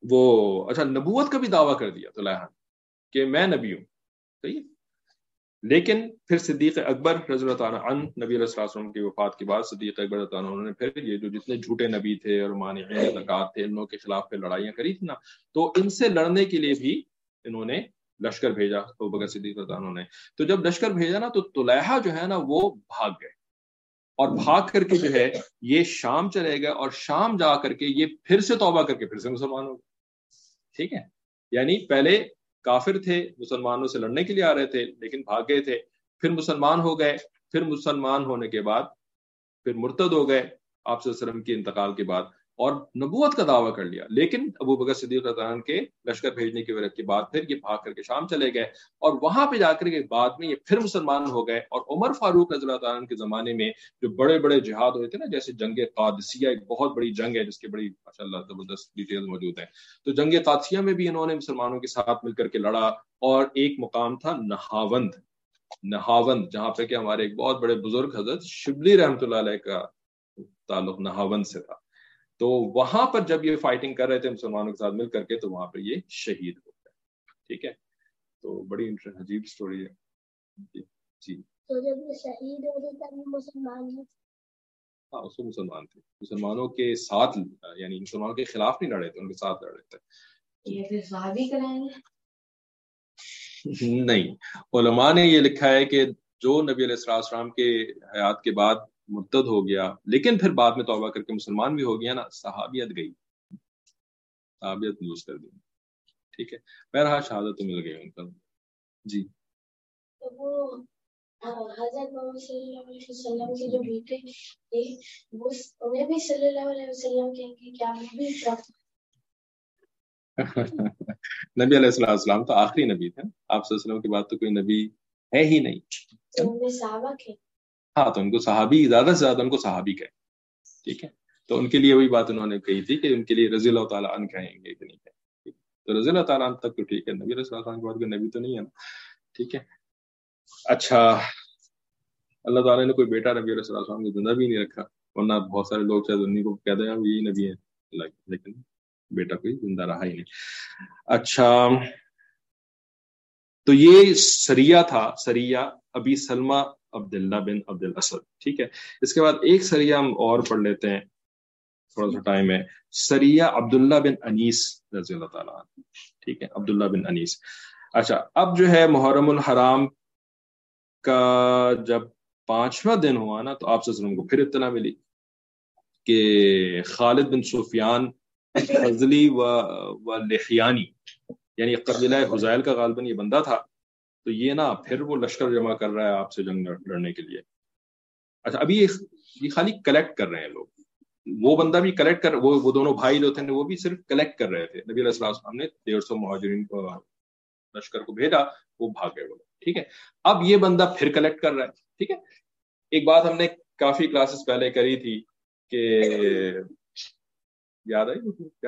وہ اچھا نبوت کا بھی دعویٰ کر دیا طلحہ کہ میں نبی ہوں، صحیح. لیکن پھر صدیق اکبر رضی اللہ تعالیٰ عنہ نبی علیہ الصلوۃ والسلام کی وفات کے بعد صدیق اکبر رضی اللہ عنہ انہوں نے پھر یہ جو جتنے جھوٹے نبی تھے اور مانعین زکوٰۃ تھے ان لوگوں کے خلاف پھر لڑائیاں کری تھی نا، تو ان سے لڑنے کے لیے بھی انہوں نے لشکر بھیجا ابوبکر صدیق رضی اللہ عنہ نے. تو جب لشکر بھیجا نا تو طلحہ جو ہے نا وہ بھاگ گئے، اور بھاگ کر کے جو ہے یہ شام چلے گئے، اور شام جا کر کے یہ پھر سے توبہ کر کے پھر سے مسلمان ہو گئے. ٹھیک ہے، یعنی پہلے کافر تھے، مسلمانوں سے لڑنے کے لیے آ رہے تھے لیکن بھاگ گئے تھے، پھر مسلمان ہو گئے، پھر مسلمان ہونے کے بعد پھر مرتد ہو گئے آپ صلی اللہ علیہ وسلم کے انتقال کے بعد، اور نبوت کا دعویٰ کر لیا. لیکن ابو بکر صدیق رضی اللہ عنہ کے لشکر بھیجنے کی وجہ کے بعد پھر یہ بھاگ کر کے شام چلے گئے، اور وہاں پہ جا کر کے بعد میں یہ پھر مسلمان ہو گئے. اور عمر فاروق رضی اللہ عنہ کے زمانے میں جو بڑے بڑے جہاد ہوئے تھے نا، جیسے جنگ قادسیہ ایک بہت بڑی جنگ ہے جس کی بڑی ماشاءاللہ زبردست ڈیٹیل موجود ہیں. تو جنگ قادسیہ میں بھی انہوں نے مسلمانوں کے ساتھ مل کر کے لڑا، اور ایک مقام تھا نہاوند، نہاوند جہاں پہ کہ ہمارے ایک بہت بڑے بزرگ حضرت شبلی رحمۃ اللہ علیہ کا تعلق نہاوند سے تھا. تو وہاں پر جب یہ فائٹنگ کر رہے تھے مسلمانوں کے ساتھ مل کر کے، تو وہاں پہ یہ شہید ہو گئے. ٹھیک ہے، تو بڑی عجیب سٹوری ہے. جی جی تو جب یہ شہید ہو گئے تب مسلمان ہیں؟ ہاں اس کو مسلمان تھے، مسلمانوں کے ساتھ، یعنی مسلمانوں کے خلاف نہیں لڑے تھے، ان کے ساتھ لڑے تھے. یہ پھر صحابی کرائیں گے؟ نہیں، علماء نے یہ لکھا ہے کہ جو نبی علیہ السلام کے حیات کے بعد مرتد ہو گیا لیکن پھر بعد میں توبہ کر کے مسلمان بھی ہو گیا نا، صحابیت گئی، صحابیت لوز کر دی. ٹھیک ہے، بہرحال شہادت تو مل گئی ان کو. جی تو وہ حضرت محمد صلی اللہ علیہ وسلم کے جو بیٹے تھے وہ انہیں بھی صلی اللہ علیہ وسلم کہیں گے کیا وہ بھی نبی علیہ السلام تو آخری نبی تھے، آپ صلی اللہ علیہ وسلم کے بعد تو کوئی نبی ہے ہی نہیں. ان میں صحابہ تھے. ہاں تو ان کو صحابی، زیادہ سے زیادہ ان کو صحابی کہیں. ٹھیک ہے، تو ان کے لیے وہی بات انہوں نے کہی تھی کہ ان کے لیے رضی اللہ تعالیٰ عنہ کہیں گے کہ نہیں کہیں. تو رضی اللہ تعالیٰ عنہ تک تو ٹھیک ہے، نبی علیہ السلام کے بعد کوئی نبی تو نہیں ہے نا. ٹھیک ہے، اچھا اللہ تعالیٰ نے کوئی بیٹا نبی علیہ السلام کو زندہ بھی نہیں رکھا، ورنہ بہت سارے لوگ شاید انہیں کو کہہ دیں یہی نبی ہے، لیکن بیٹا کوئی زندہ رہا ہی نہیں. اچھا تو یہ سریہ تھا، سریہ ابی سلمہ عبداللہ بن عبد الاسد. ٹھیک ہے، اس کے بعد ایک سریہ ہم اور پڑھ لیتے ہیں، تھوڑا سا ٹائم ہے. سریہ عبداللہ بن انیس رضی اللہ تعالیٰ عنہ. ٹھیک ہے، عبداللہ بن انیس. اچھا اب جو ہے محرم الحرام کا جب پانچواں دن ہوا نا تو آپ صلی اللہ علیہ وسلم کو پھر اطلاع ملی کہ خالد بن سفیان فضلی و, و لحیانی، یعنی قبیلہ حزیل کا غالباً یہ بندہ تھا، تو یہ نا پھر وہ لشکر جمع کر رہا ہے آپ سے جنگ لڑنے کے لیے. اچھا ابھی یہ خالی کلیکٹ کر رہے ہیں لوگ، وہ بندہ بھی کلیکٹ کر، وہ وہ دونوں بھائی جو تھے وہ بھی صرف کلیکٹ کر رہے تھے. نبی علیہ السلام نے ڈیڑھ سو مہاجرین کو لشکر کو بھیجا، وہ بھاگ گئے وہ. ٹھیک ہے، اب یہ بندہ پھر کلیکٹ کر رہا ہے. ٹھیک ہے، ایک بات ہم نے کافی کلاسز پہلے کری تھی کہ یاد آئی کیا؟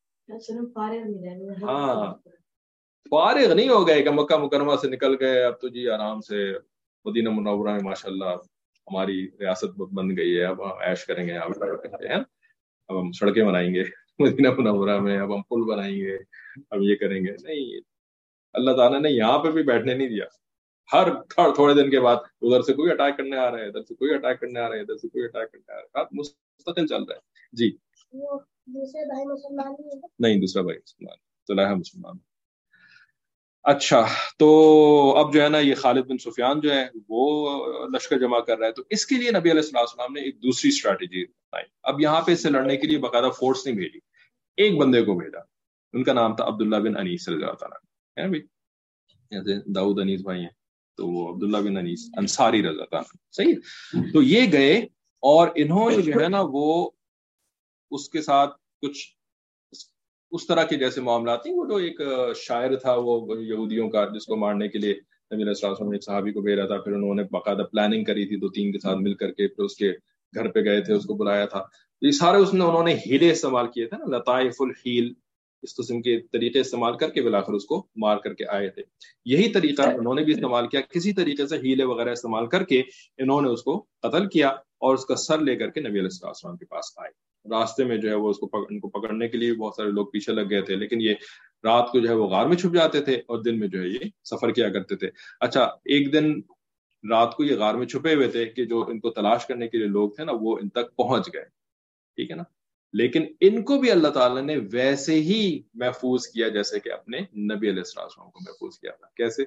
ہاں فارغ نہیں ہو گئے کہ مکہ مکرمہ سے نکل گئے، اب تو جی آرام سے مدینہ منورہ میں ماشاءاللہ ہماری ریاست بن گئی ہے، اب ہم عیش کریں گے، اب ہم سڑکیں بنائیں گے مدینہ منورہ میں، اب ہم پل بنائیں گے، اب یہ کریں گے. نہیں، اللہ تعالیٰ نے یہاں پہ بھی بیٹھنے نہیں دیا. ہر تھوڑے دن کے بعد ادھر سے کوئی اٹیک کرنے آ رہا ہے، ادھر سے کوئی اٹیک کرنے آ رہا ہے، ادھر سے کوئی اٹیک کرنے آ رہا ہے، مستقل چل رہا ہے. جی دوسرے بھائی مسلمان نہیں، دوسرا بھائی مسلمان، طلحہ مسلمان. اچھا تو اب جو ہے نا یہ خالد بن سفیان جو ہے وہ لشکر جمع کر رہا ہے، تو اس کے لیے نبی علیہ السلام نے ایک دوسری اسٹریٹجی بتائی. اب یہاں پہ اس سے لڑنے کے لیے باقاعدہ فورس نہیں بھیجی، ایک بندے کو بھیجا، ان کا نام تھا عبداللہ بن انیس رضی اللہ تعالیٰ ہے بھائی، جیسے داؤد انیس بھائی ہیں تو وہ عبداللہ بن انیس انصاری رضی اللہ تعالیٰ. صحیح، تو یہ گئے اور انہوں نے جو ہے نا وہ اس کے ساتھ کچھ اس طرح کے جیسے معاملات نہیں، وہ جو ایک شاعر تھا وہ یہودیوں کا جس کو مارنے کے لیے نبی علیہ السلام نے ایک صحابی کو بھیجا تھا، پھر انہوں نے باقاعدہ پلاننگ کری تھی دو تین کے ساتھ مل کر کے، پھر اس کے گھر پہ گئے تھے، اس کو بلایا تھا. یہ سارے اس نے انہوں نے ہیلے استعمال کیے تھے نا، لطائف الحیل، اس قسم کے طریقے استعمال کر کے بالآخر اس کو مار کر کے آئے تھے. یہی طریقہ انہوں نے بھی استعمال کیا، کسی طریقے سے ہیلے وغیرہ استعمال کر کے انہوں نے اس کو قتل کیا اور اس کا سر لے کر کے نبی علیہ السلام کے پاس آئے. راستے میں جو ہے وہ اس کو پک... ان کو پکڑنے کے لیے بہت سارے لوگ پیچھے لگ گئے تھے، لیکن یہ رات کو جو ہے وہ غار میں چھپ جاتے تھے اور دن میں جو ہے یہ سفر کیا کرتے تھے. اچھا ایک دن رات کو یہ غار میں چھپے ہوئے تھے کہ جو ان کو تلاش کرنے کے لیے لوگ تھے نا وہ ان تک پہنچ گئے، ٹھیک ہے نا، لیکن ان کو بھی اللہ تعالیٰ نے ویسے ہی محفوظ کیا جیسے کہ اپنے نبی علیہ السلام کو محفوظ کیا تھا. کیسے؟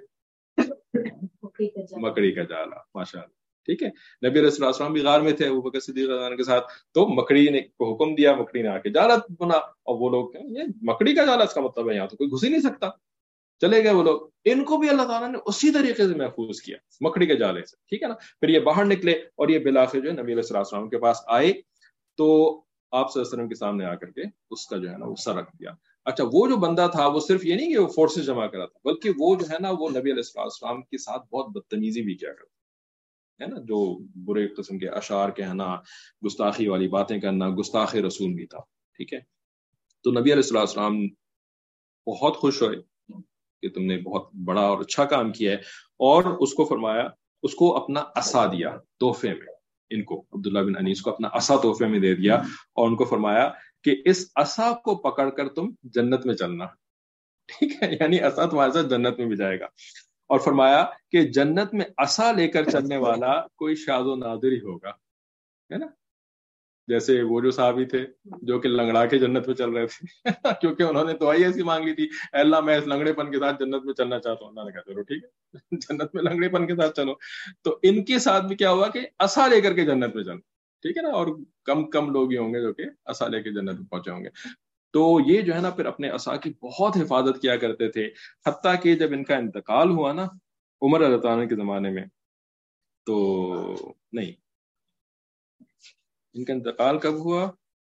مکڑی کا جالا. ماشاء اللہ، ٹھیک ہے. نبی علیہ السلام بھی غار میں تھے ابو بکر صدیق رضی اللہ عنہ کے ساتھ، تو مکڑی نے کو حکم دیا، مکڑی نے آ کے جالا بنا، اور وہ لوگ یہ مکڑی کا جالا اس کا مطلب ہے یہاں تو کوئی گھس ہی نہیں سکتا. چلے گئے وہ لوگ، ان کو بھی اللہ تعالیٰ نے اسی طریقے سے محفوظ کیا مکڑی کے جالے سے، ٹھیک ہے نا. پھر یہ باہر نکلے اور یہ بالآخر جو ہے نبی علیہ السلام کے پاس آئے تو آپ صلی اللہ علیہ وسلم کے سامنے آ کر کے اس کا جو ہے نا وہ سر رکھ دیا. اچھا وہ جو بندہ تھا وہ صرف یہ نہیں کہ وہ فورسز جمع کرا تھا، بلکہ وہ جو ہے نا وہ نبی علیہ السلام کے ساتھ بہت بدتمیزی بھی کیا کرتا ہے نا، جو برے قسم کے اشعار کہنا، گستاخی والی باتیں کرنا، گستاخ رسول بھی تھا، ٹھیک ہے. تو نبی علیہ السلام بہت خوش ہوئے کہ تم نے بہت بڑا اور اچھا کام کیا ہے، اور اس کو فرمایا، اس کو اپنا عصا دیا تحفے میں، ان کو عبداللہ بن انیس کو اپنا عصا تحفے میں دے دیا، اور ان کو فرمایا کہ اس عصا کو پکڑ کر تم جنت میں چلنا، ٹھیک ہے، یعنی عصا تمہارے ساتھ جنت میں بھی جائے گا. اور فرمایا کہ جنت میں عصا لے کر چلنے والا کوئی شاذ و نادر ہی ہوگا، ہے نا. جیسے وہ جو صحابی تھے جو کہ لنگڑا کے جنت میں چل رہے تھے کیونکہ انہوں نے دعائی ایسی مانگ لی تھی، اے اللہ میں اس لنگڑے پن کے ساتھ جنت میں چلنا چاہتا ہوں. اللہ نے کہا چلو ٹھیک ہے جنت میں لنگڑے پن کے ساتھ چلو. تو ان کے ساتھ بھی کیا ہوا کہ عصا لے کر کے جنت میں چلو، ٹھیک ہے نا. اور کم کم لوگ ہی ہوں گے جو کہ عصا لے کے جنت میں پہنچے ہوں گے. تو یہ جو ہے نا پھر اپنے عصا کی بہت حفاظت کیا کرتے تھے، حتیٰ کہ جب ان کا انتقال ہوا نا عمر رضی اللہ عنہ کے زمانے میں، تو نہیں، ان کا انتقال کب ہوا،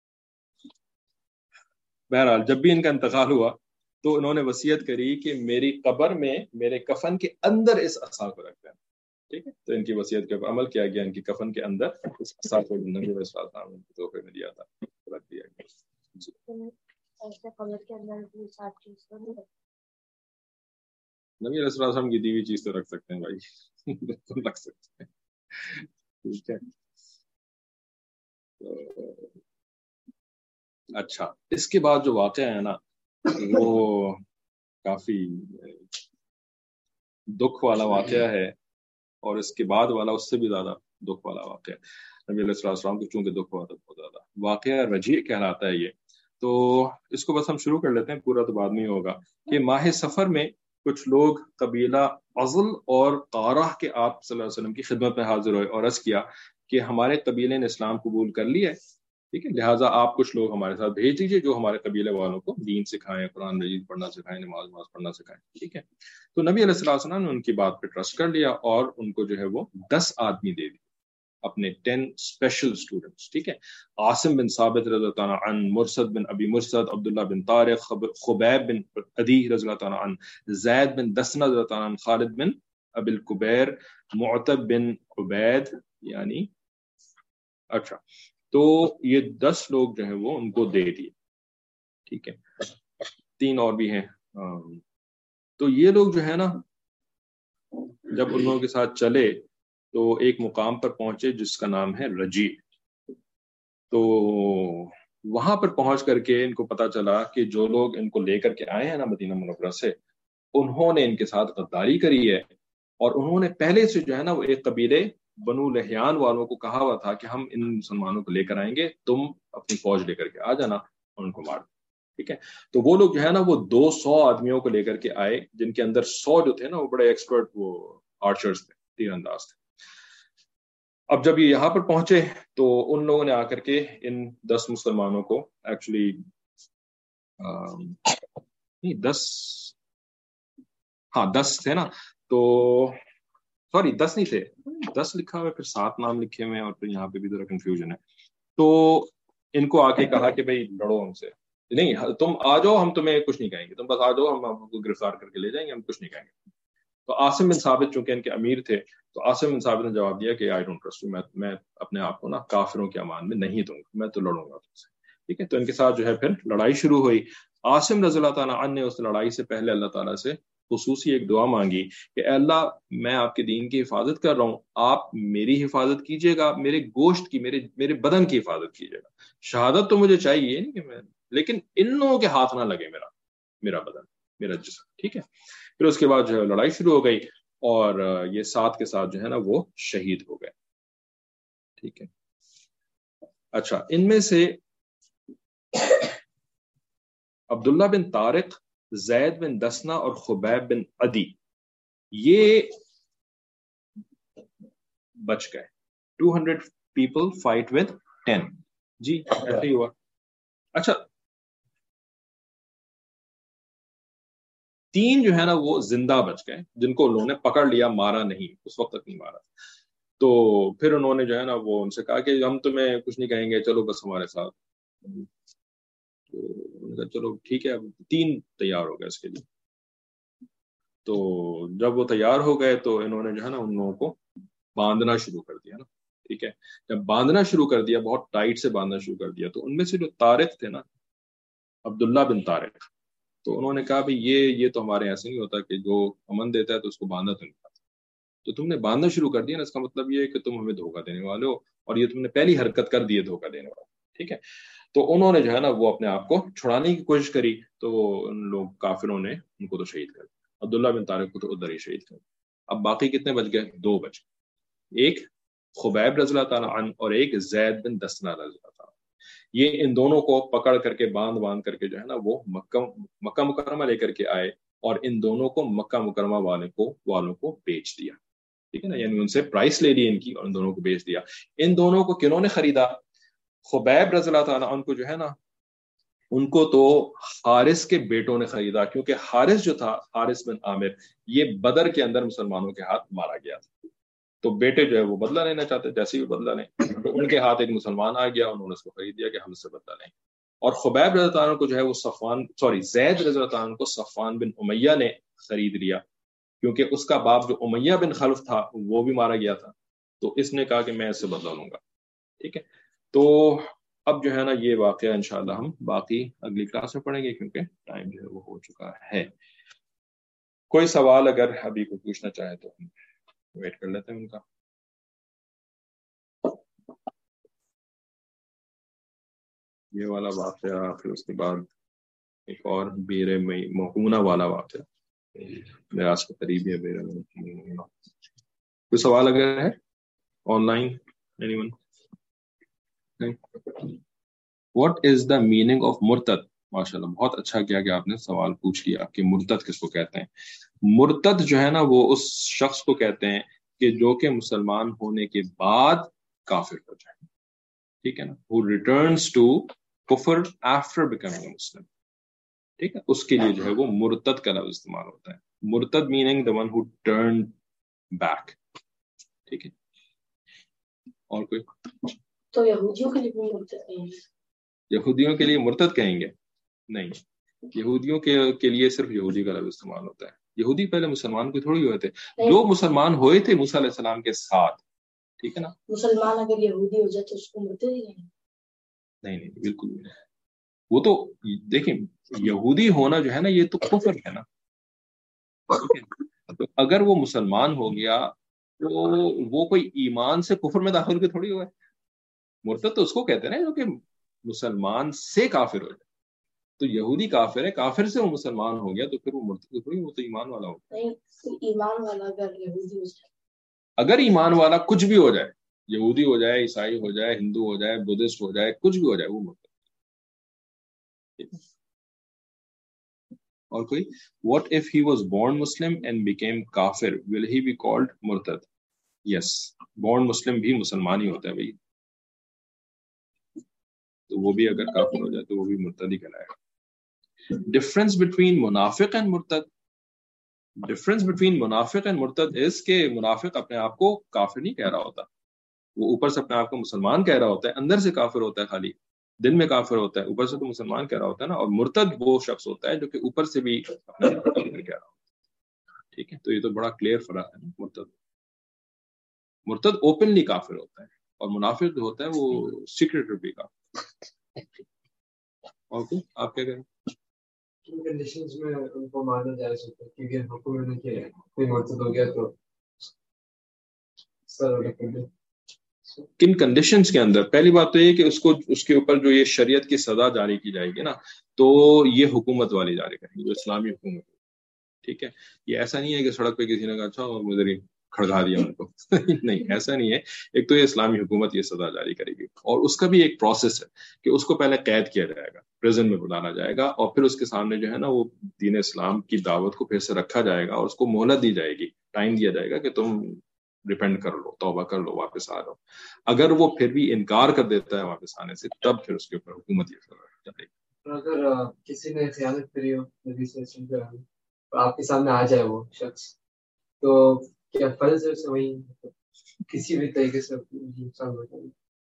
بہرحال جب بھی ان کا انتقال ہوا تو انہوں نے وصیت کری کہ میری قبر میں میرے کفن کے اندر اس عصا کو رکھ دینا، ٹھیک ہے. تو ان کی وصیت کے اوپر عمل کیا گیا، ان کی کفن کے اندر اس عصا کو نبی علیہ السلام نے تحفے میں دیا تھا، رکھ دیا گیا. جی. نبی علیہ السلام کی دی ہوئی چیز تو رکھ سکتے ہیں بھائی بالکل رکھ سکتے ہیں، ٹھیک ہے. اچھا اس کے بعد جو واقعہ ہے نا وہ کافی دکھ والا واقعہ ہے، اور اس کے بعد والا اس سے بھی زیادہ دکھ والا واقعہ ہے. نبی علیہ السلام کو چونکہ دکھ ہوا تھا بہت زیادہ، واقعہ رجیع کہلاتا ہے یہ. تو اس کو بس ہم شروع کر لیتے ہیں، پورا تو بعد میں ہوگا. کہ ماہ سفر میں کچھ لوگ قبیلہ عضل اور قارہ کے آپ صلی اللہ علیہ وسلم کی خدمت میں حاضر ہوئے اور عرض کیا کہ ہمارے قبیلے نے اسلام قبول کر لیا ہے، ٹھیک ہے، لہٰذا آپ کچھ لوگ ہمارے ساتھ بھیج دیجیے جو ہمارے قبیلے والوں کو دین سکھائیں، قرآن مجید پڑھنا سکھائیں، نماز نماز پڑھنا سکھائیں، ٹھیک ہے. تو نبی علیہ السلام نے ان کی بات پہ ٹرسٹ کر لیا اور ان کو جو ہے وہ دس آدمی دے دی، اپنے ٹین اسپیشل اسٹوڈنٹس، ٹھیک ہے. عاصم بن ثابت رضی اللہ تعالیٰ عنہ، مرسد بن ابی مرسد، عبداللہ بن طارق، خبیب بن عدی رضی اللہ تعالیٰ عنہ، زید بن دسنہ رضی اللہ تعالیٰ عنہ، خالد بن ابی الکبیر، معتب بن عبید، یعنی اچھا تو یہ دس لوگ جو ہیں وہ ان کو دے دیے، ٹھیک ہے. تین اور بھی ہیں. تو یہ لوگ جو ہے نا جب ان لوگوں کے ساتھ چلے تو ایک مقام پر پہنچے جس کا نام ہے رجیع. تو وہاں پر پہنچ کر کے ان کو پتا چلا کہ جو لوگ ان کو لے کر کے آئے ہیں نا مدینہ منورہ سے، انہوں نے ان کے ساتھ غداری کری ہے، اور انہوں نے پہلے سے جو ہے نا وہ ایک قبیلے بنو لحیان والوں کو کہا ہوا تھا کہ ہم ان مسلمانوں کو لے کر آئیں گے، تم اپنی فوج لے کر کے آ جانا اور ان کو مار دو، ٹھیک ہے. تو وہ لوگ جو ہے نا وہ دو سو آدمیوں کو لے کر کے آئے، جن کے اندر سو جو تھے نا وہ بڑے ایکسپرٹ وہ آرچرز تھے، تیر انداز تھے. اب جب یہ یہاں پر پہنچے تو ان لوگوں نے آ کر کے ان دس مسلمانوں کو ایکچولی نہیں دس ہاں دس تھے نا، تو سوری دس نہیں تھے، دس لکھا ہوا ہے، پھر سات نام لکھے ہوئے ہیں، اور پھر یہاں پہ بھی ذرا کنفیوژن ہے. تو ان کو آ کے کہا کہ بھائی لڑو ہم سے، نہیں تم آ جاؤ، ہم تمہیں کچھ نہیں کہیں گے، تم بس آ جاؤ، ہم آپ کو گرفتار کر کے لے جائیں گے، ہم کچھ نہیں کہیں گے. تو عاصم بن ثابت چونکہ ان کے امیر تھے، تو عاصم بن ثابت نے جواب دیا کہ آئی ڈونٹ ٹرسٹ یو، میں میں اپنے آپ کو نا کافروں کے امان میں نہیں دوں گا، میں تو لڑوں گا تم سے، ٹھیک ہے. تو ان کے ساتھ جو ہے پھر لڑائی شروع ہوئی. عاصم رضی اللہ تعالیٰ عنہ نے اس لڑائی سے پہلے اللہ تعالیٰ سے خصوصی ایک دعا مانگی کہ اے اللہ میں آپ کے دین کی حفاظت کر رہا ہوں, آپ میری حفاظت کیجیے گا, میرے گوشت کی, میرے میرے بدن کی حفاظت کیجیے گا. شہادت تو مجھے چاہیے نہیں کہ میں, لیکن ان لوگوں کے ہاتھ نہ لگے میرا میرا بدن, میرا جسم. ٹھیک ہے. پھر اس کے بعد جو ہے لڑائی شروع ہو گئی اور یہ ساتھ کے ساتھ جو ہے نا وہ شہید ہو گئے. ٹھیک ہے. اچھا, ان میں سے عبداللہ بن طارق, زید بن دسنا اور خبیب بن عدی یہ بچ گئے. Two hundred people fight with ten. جی ایسے ہی ہوا. اچھا, تین جو ہے نا وہ زندہ بچ گئے جن کو انہوں نے پکڑ لیا, مارا نہیں, اس وقت تک نہیں مارا. تو پھر انہوں نے جو ہے نا وہ ان سے کہا کہ ہم تمہیں کچھ نہیں کہیں گے, چلو بس ہمارے ساتھ. تو چلو ٹھیک ہے, اب تین تیار ہو گئے اس کے لیے. تو جب وہ تیار ہو گئے تو انہوں نے جو ہے نا ان لوگوں کو باندھنا شروع کر دیا نا. ٹھیک ہے. جب باندھنا شروع کر دیا, بہت ٹائٹ سے باندھنا شروع کر دیا, تو ان میں سے جو طارق تھے نا, عبداللہ بن طارق, تو انہوں نے کہا بھائی یہ یہ تو ہمارے ایسے نہیں ہوتا کہ جو امن دیتا ہے تو اس کو باندھا تو نہیں پاتا, تو تم نے باندھنا شروع کر دیا نا, اس کا مطلب یہ ہے کہ تم ہمیں دھوکہ دینے والے ہو, اور یہ تم نے پہلی حرکت کر دی ہے دھوکہ دینے والے. ٹھیک ہے. تو انہوں نے جو ہے نا وہ اپنے آپ کو چھڑانے کی کوشش کری, تو ان لوگ کافروں نے ان کو تو شہید کر دیا. عبداللہ بن طارق کو تو ادھر ہی شہید کر دیا. اب باقی کتنے بچ گئے؟ دو بچ گئے, ایک خبیب رضی اللہ تعالیٰ عنہ اور ایک زید بن دسنا رضی اللہ تعالیٰ. یہ ان دونوں کو پکڑ کر کے باندھ باندھ کر کے جو ہے نا وہ مکہ مکہ مکرمہ لے کر کے آئے, اور ان دونوں کو مکہ مکرمہ والے کو والوں کو بیچ دیا. ٹھیک ہے نا, یعنی ان سے پرائس لے لی ان کی اور ان دونوں کو بیچ دیا. ان دونوں کو کنہوں نے خریدا؟ خبیب رضی اللہ تعالیٰ عنہ کو جو ہے نا ان کو تو حارث کے بیٹوں نے خریدا, کیونکہ حارث جو تھا, حارث بن عامر, یہ بدر کے اندر مسلمانوں کے ہاتھ مارا گیا تھا. تو بیٹے جو ہے وہ بدلہ لینا چاہتے, جیسے بھی بدلہ لیں, تو ان کے ہاتھ ایک مسلمان آ گیا, انہوں نے اس کو خرید دیا کہ ہم اس سے بدلہ لیں. اور خبیب رضی اللہ عنہ کو جو ہے وہ صفوان سوری زید رضی اللہ عنہ کو صفوان بن امیہ نے خرید لیا, کیونکہ اس کا باپ جو امیہ بن خلف تھا وہ بھی مارا گیا تھا, تو اس نے کہا کہ میں اس سے بدلہ لوں گا. ٹھیک ہے. تو اب جو ہے نا یہ واقعہ انشاءاللہ ہم باقی اگلی کلاس میں پڑھیں گے, کیونکہ ٹائم جو ہے وہ ہو چکا ہے. کوئی سوال اگر ابھی کوئی پوچھنا چاہے تو ہم ویٹ کر لیتے ہیں ان کا. یہ والا واقعہ, پھر اس کے بعد ایک اور بیر مہونہ والا واقعہ, میراث کے قریب ہے بیر مہونہ. کوئی سوال اگر ہے online? Anyone? What is the meaning of مرتد؟ ماشاء اللہ, بہت اچھا کیا کہ آپ نے سوال پوچھ لیا کہ مرتد کس کو کہتے ہیں. مرتد جو ہے نا وہ اس شخص کو کہتے ہیں کہ جو کہ مسلمان ہونے کے بعد کافر ہو جائے. ٹھیک ہے نا, who returns to کفر after becoming a Muslim. ٹھیک ہے, اس کے لیے جو ہے وہ مرتد کا لفظ استعمال ہوتا ہے. مرتد meaning the one who turned back. ٹھیک ہے. اور کوئی؟ تو یہودیوں کے لیے بھی مرتد کہیں گے؟ یہودیوں کے لیے مرتد کہیں گے؟ نہیں, یہودیوں کے کے لیے صرف یہودی کا لفظ استعمال ہوتا ہے. یہودی پہلے مسلمان کوئی تھوڑی ہوئے تھے, جو مسلمان ہوئے تھے موسیٰ علیہ السلام کے ساتھ. ٹھیک ہے نا. مسلمان اگر یہودی ہو جائے تو اس کو مرتد ہی نہیں؟ نہیں نہیں بالکل نہیں. وہ تو دیکھیں, یہودی ہونا جو ہے نا یہ تو کفر ہے نا. تو اگر وہ مسلمان ہو گیا تو وہ کوئی ایمان سے کفر میں داخل کے تھوڑی ہوا ہے. مرتد تو اس کو کہتے ہیں نا جو کہ مسلمان سے کافر ہو جائے. تو یہودی کافر ہے, کافر سے وہ مسلمان ہو گیا تو پھر وہ مرتد تھوڑی, وہ تو ایمان والا ہو گیا. نہیں, ایمان والا اگر یہودی ہو جائے, اگر ایمان والا کچھ بھی ہو جائے, یہودی ہو جائے, عیسائی ہو جائے, ہندو ہو جائے, بدھسٹ ہو جائے, کچھ بھی ہو جائے, وہ مرتد. اور کوئی؟ what if he was born Muslim and became kafir, will he be called murtad? yes, born Muslim بھی مسلمان ہی ہوتا ہے بھائی, تو وہ بھی اگر کافر ہو جائے تو وہ بھی مرتد ہی کہلائے گا. ڈفرنس بٹوین منافق اینڈ مرتد, ڈفرنس بٹوین منافق اینڈ مرتد اس کہ منافق اپنے آپ کو کافر نہیں کہہ رہا ہوتا, وہ اوپر سے اپنے آپ کو مسلمان کہہ رہا ہوتا ہے, اندر سے کافر ہوتا ہے, خالی دل میں کافر ہوتا ہے, اوپر سے تو مسلمان کہہ رہا ہوتا ہے نا. اور مرتد وہ شخص ہوتا ہے جو کہ اوپر سے بھی اپنے آپ کو کافر کہہ رہا ہوتا ہے. ٹھیک ہے, تو یہ تو بڑا کلیئر فرق ہے نا. مرتد مرتد اوپنلی کافر ہوتا ہے, اور منافق جو ہوتا ہے وہ سیکریٹلی کافر. اور آپ کیا کہیں؟ کن کنڈیشنز میں ان کو مارنا جائز ہوتا ہے؟ کیونکہ حکم میں کہ کوئی مرتد ہو گیا تو سر کن کنڈیشنز کے اندر؟ پہلی بات تو یہ کہ اس کو اس کے اوپر جو یہ شریعت کی سزا جاری کی جائے گی نا، تو یہ حکومت والی جاری کریں گی، جو اسلامی حکومت، ٹھیک ہے. یہ ایسا نہیں ہے کہ سڑک پہ کسی نے کہا اچھا مجھے ہی کھڑگا دیا ان کو نہیں، ایسا نہیں ہے. ایک تو یہ اسلامی حکومت یہ سزا جاری کرے گی، اور اس کا بھی ایک پروسیس ہے کہ اس کو پہلے قید کیا جائے گا، پریزن میں بلانا جائے گا، اور پھر اس کے سامنے جو ہے نا وہ دین اسلام کی دعوت کو پھر سے رکھا جائے گا، اور اس کو مہلت دی جائے گی، ٹائم دیا جائے گا کہ تم ریپینٹ کر لو، توبہ کر لو، واپس آ جاؤ. اگر وہ پھر بھی انکار کر دیتا ہے واپس آنے سے، تب پھر اس کے اوپر حکومت یہ سزا جاری. اگر کسی نے خیانت کری ہو نبی صلی اللہ علیہ وسلم پر آپ کے سامنے آ جائے وہ شخص، تو کیا فرض ہے اسے وہی کسی بھی طریقے سے نقصان بتائیں؟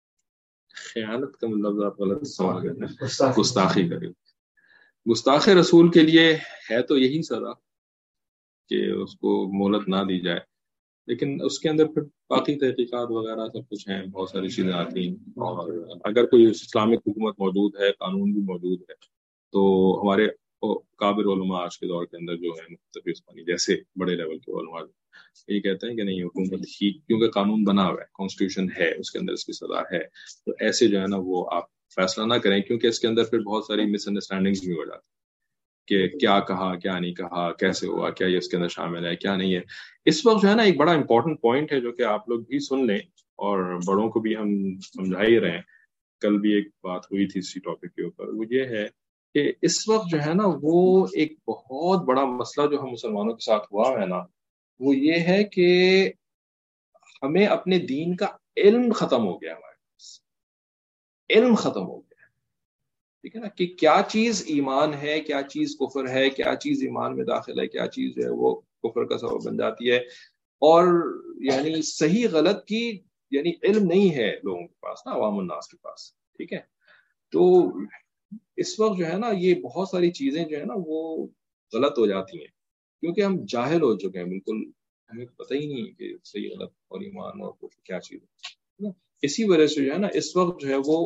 خیانت کا مطلب آپ غلط سوال کرتے ہیں، گستاخی کری. گستاخ رسول کے لیے ہے تو یہی سزا کہ اس کو مہلت نہ دی جائے، لیکن اس کے اندر پھر باقی تحقیقات وغیرہ سب کچھ ہیں، بہت ساری چیزیں آتی ہیں. اور اگر کوئی اسلامک حکومت موجود ہے، قانون بھی موجود ہے، تو ہمارے کابر علماء آج کے دور کے اندر جو ہے مختلف عثمانی جیسے بڑے لیول کے علماء یہ کہتے ہیں کہ نہیں، حکومت ہی کیونکہ قانون بنا ہوا ہے، کانسٹیٹیوشن ہے، اس کے اندر اس کی سزا ہے، تو ایسے جو ہے نا وہ آپ فیصلہ نہ کریں، کیونکہ اس کے اندر پھر بہت ساری مس انڈرسٹینڈنگز بھی ہو جاتی کہ کیا کہا، کیا نہیں کہا، کیسے ہوا، کیا یہ اس کے اندر شامل ہے، کیا نہیں ہے. اس وقت جو ہے نا ایک بڑا امپورٹنٹ پوائنٹ ہے جو کہ آپ لوگ بھی سن لیں، اور بڑوں کو بھی ہم سمجھا ہی رہے ہیں. کل بھی ایک بات ہوئی تھی اسی ٹاپک کے اوپر، وہ یہ ہے کہ اس وقت جو ہے نا وہ ایک بہت بڑا مسئلہ جو ہم مسلمانوں کے ساتھ ہوا ہے نا، وہ یہ ہے کہ ہمیں اپنے دین کا علم ختم ہو گیا، ہمارے پاس علم ختم ہو گیا، ٹھیک ہے نا، کہ کیا چیز ایمان ہے، کیا چیز کفر ہے، کیا چیز ایمان میں داخل ہے، کیا چیز جو ہے وہ کفر کا سبب بن جاتی ہے. اور یعنی صحیح غلط کی یعنی علم نہیں ہے لوگوں کے پاس نا، عوام الناس کے پاس، ٹھیک ہے. تو اس وقت جو ہے نا یہ بہت ساری چیزیں جو ہے نا وہ غلط ہو جاتی ہیں، کیونکہ ہم جاہل ہو چکے ہیں، بالکل ہمیں پتہ ہی نہیں کہ صحیح غلط اور ایمان اور کفر کیا چیز ہے. اسی وجہ سے جو ہے نا اس وقت جو ہے وہ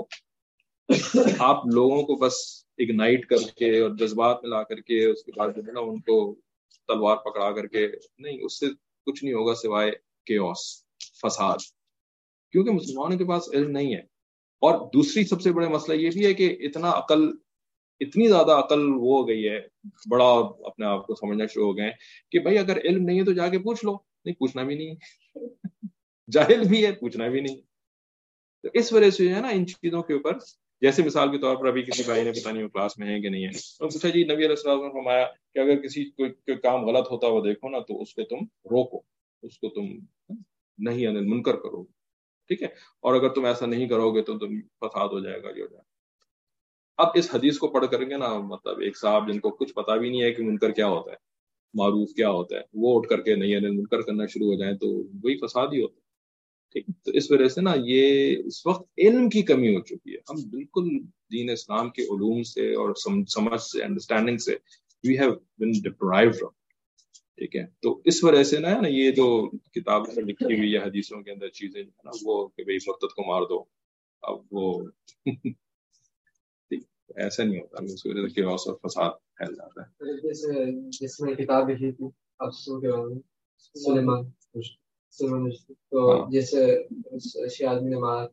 آپ لوگوں کو بس اگنائٹ کر کے اور جذبات میں لا کر کے اس کے بعد جو ہے نا ان کو تلوار پکڑا کر کے نہیں، اس سے کچھ نہیں ہوگا سوائے کیوس، فساد، کیونکہ مسلمانوں کے پاس علم نہیں ہے. اور دوسری سب سے بڑا مسئلہ یہ بھی ہے کہ اتنا عقل، اتنی زیادہ عقل وہ ہو گئی ہے، بڑا اپنے آپ کو سمجھنا شروع ہو گئے ہیں کہ بھائی اگر علم نہیں ہے تو جا کے پوچھ لو. نہیں، پوچھنا بھی نہیں ہے جاہل بھی ہے، پوچھنا بھی نہیں. تو اس وجہ سے جو ہے نا ان چیزوں کے اوپر، جیسے مثال کے طور پر ابھی کسی بھائی نے پتہ نہیں وہ کلاس میں ہے کہ نہیں ہے، تو پوچھا جی نبی علیہ السلام نے فرمایا کہ اگر کسی کوئی کام غلط ہوتا وہ دیکھو نا تو اس کو تم روکو، اس کو تم نہیں انل منکر کرو، ٹھیک ہے، اور اگر تم ایسا نہیں کرو گے تو تم فساد ہو جائے گا، یہ ہو جائے گا. اب اس حدیث کو پڑھ کر کے نا مطلب ایک صاحب جن کو کچھ پتا بھی نہیں ہے کہ منکر کیا ہوتا ہے، معروف کیا ہوتا ہے، وہ اٹھ کر کے نہیں انل منکر کرنا شروع ہو جائیں تو وہی فساد ہی ہوتا ہے. ٹھیک، تو اس وجہ سے نا یہ اس وقت علم کی کمی ہو چکی ہے. ہم بالکل دین اسلام کے علوم سے اور سمجھ سے، انڈرسٹینڈنگ سے we have been deprived from, ٹھیک ہے. تو اس وجہ سے نا نا یہ جو کتاب میں لکھی ہوئی ہے حدیثوں کے اندر چیزیں جو ہے نا وہ کہ بھائی مرتد کو مار دو، اب وہ ایسا نہیں ہوتا، اس وجہ سے کیوس اور فساد پھیل جاتا ہے. جیسے جس میں کتاب لکھی تھی افسوں کے بارے میں، سلیمان سلیمان تو جیسے شیعہ نے مار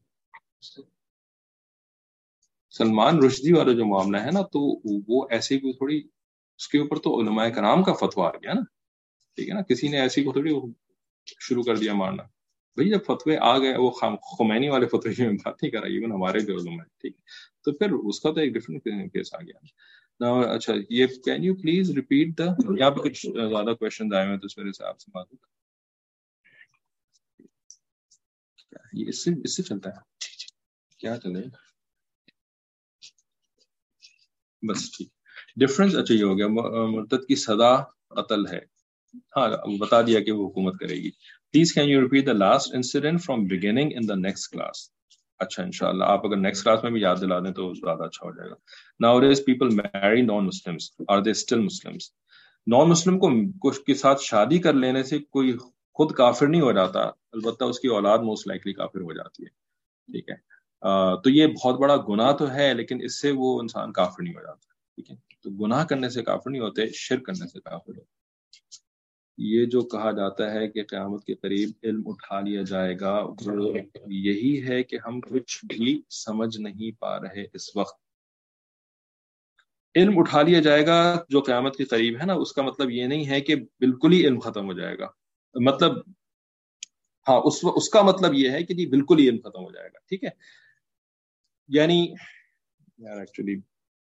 سلمان رشدی والا جو معاملہ ہے نا، تو وہ ایسے کوئی تھوڑی، اس کے اوپر تو علماء کرام کا فتویٰ آ گیا نا، ٹھیک ہے نا، کسی نے ایسی کو تھوڑی شروع کر دیا مارنا. بھائی جب فتوے آ گئے، وہ خمینی والے فتوے کی میں بات نہیں کر رہا، ایون ہمارے جو علماء، ٹھیک، تو پھر اس کا تو ایک ڈفرینٹ کیس آ گیا. اچھا یہ can you please repeat the, یہاں پہ کچھ زیادہ کوشچن آئے ہوئے تو اس وجہ سے آپ سے بات یہ اس سے اس سے چلتا ہے کیا چلے بس ٹھیک. ڈفرنس اچھا یہ ہو گیا، مرتد کی سزا قتل ہے، ہاں بتا دیا کہ وہ حکومت کرے گی. Please can you repeat the last incident from beginning in the next class. اچھا انشاءاللہ آپ اگر نیکسٹ کلاس میں بھی یاد دلا دیں تو زیادہ اچھا ہو جائے گا. Nowadays people marry non-Muslims. Are they still Muslims? Naan مسلم کو کے ساتھ شادی کر لینے سے کوئی خود کافر نہیں ہو جاتا، البتہ اس کی اولاد موسٹ لائکلی کافر ہو جاتی ہے، ٹھیک ہے. تو یہ بہت بڑا گناہ تو ہے، لیکن اس سے وہ انسان کافر نہیں ہو جاتا. ٹھیک ہے. تو گناہ کرنے سے کافر نہیں ہوتے, شرک کرنے سے کافر ہوتے. یہ جو کہا جاتا ہے کہ قیامت کے قریب علم اٹھا لیا جائے گا, وہ یہی ہے کہ ہم کچھ بھی سمجھ نہیں پا رہے اس وقت. علم اٹھا لیا جائے گا جو قیامت کے قریب ہے نا, اس کا مطلب یہ نہیں ہے کہ بالکل ہی علم ختم ہو جائے گا. مطلب ہاں اس اس کا مطلب یہ ہے کہ جی بالکل ہی علم ختم ہو جائے گا. ٹھیک ہے, یعنی یار ایکچولی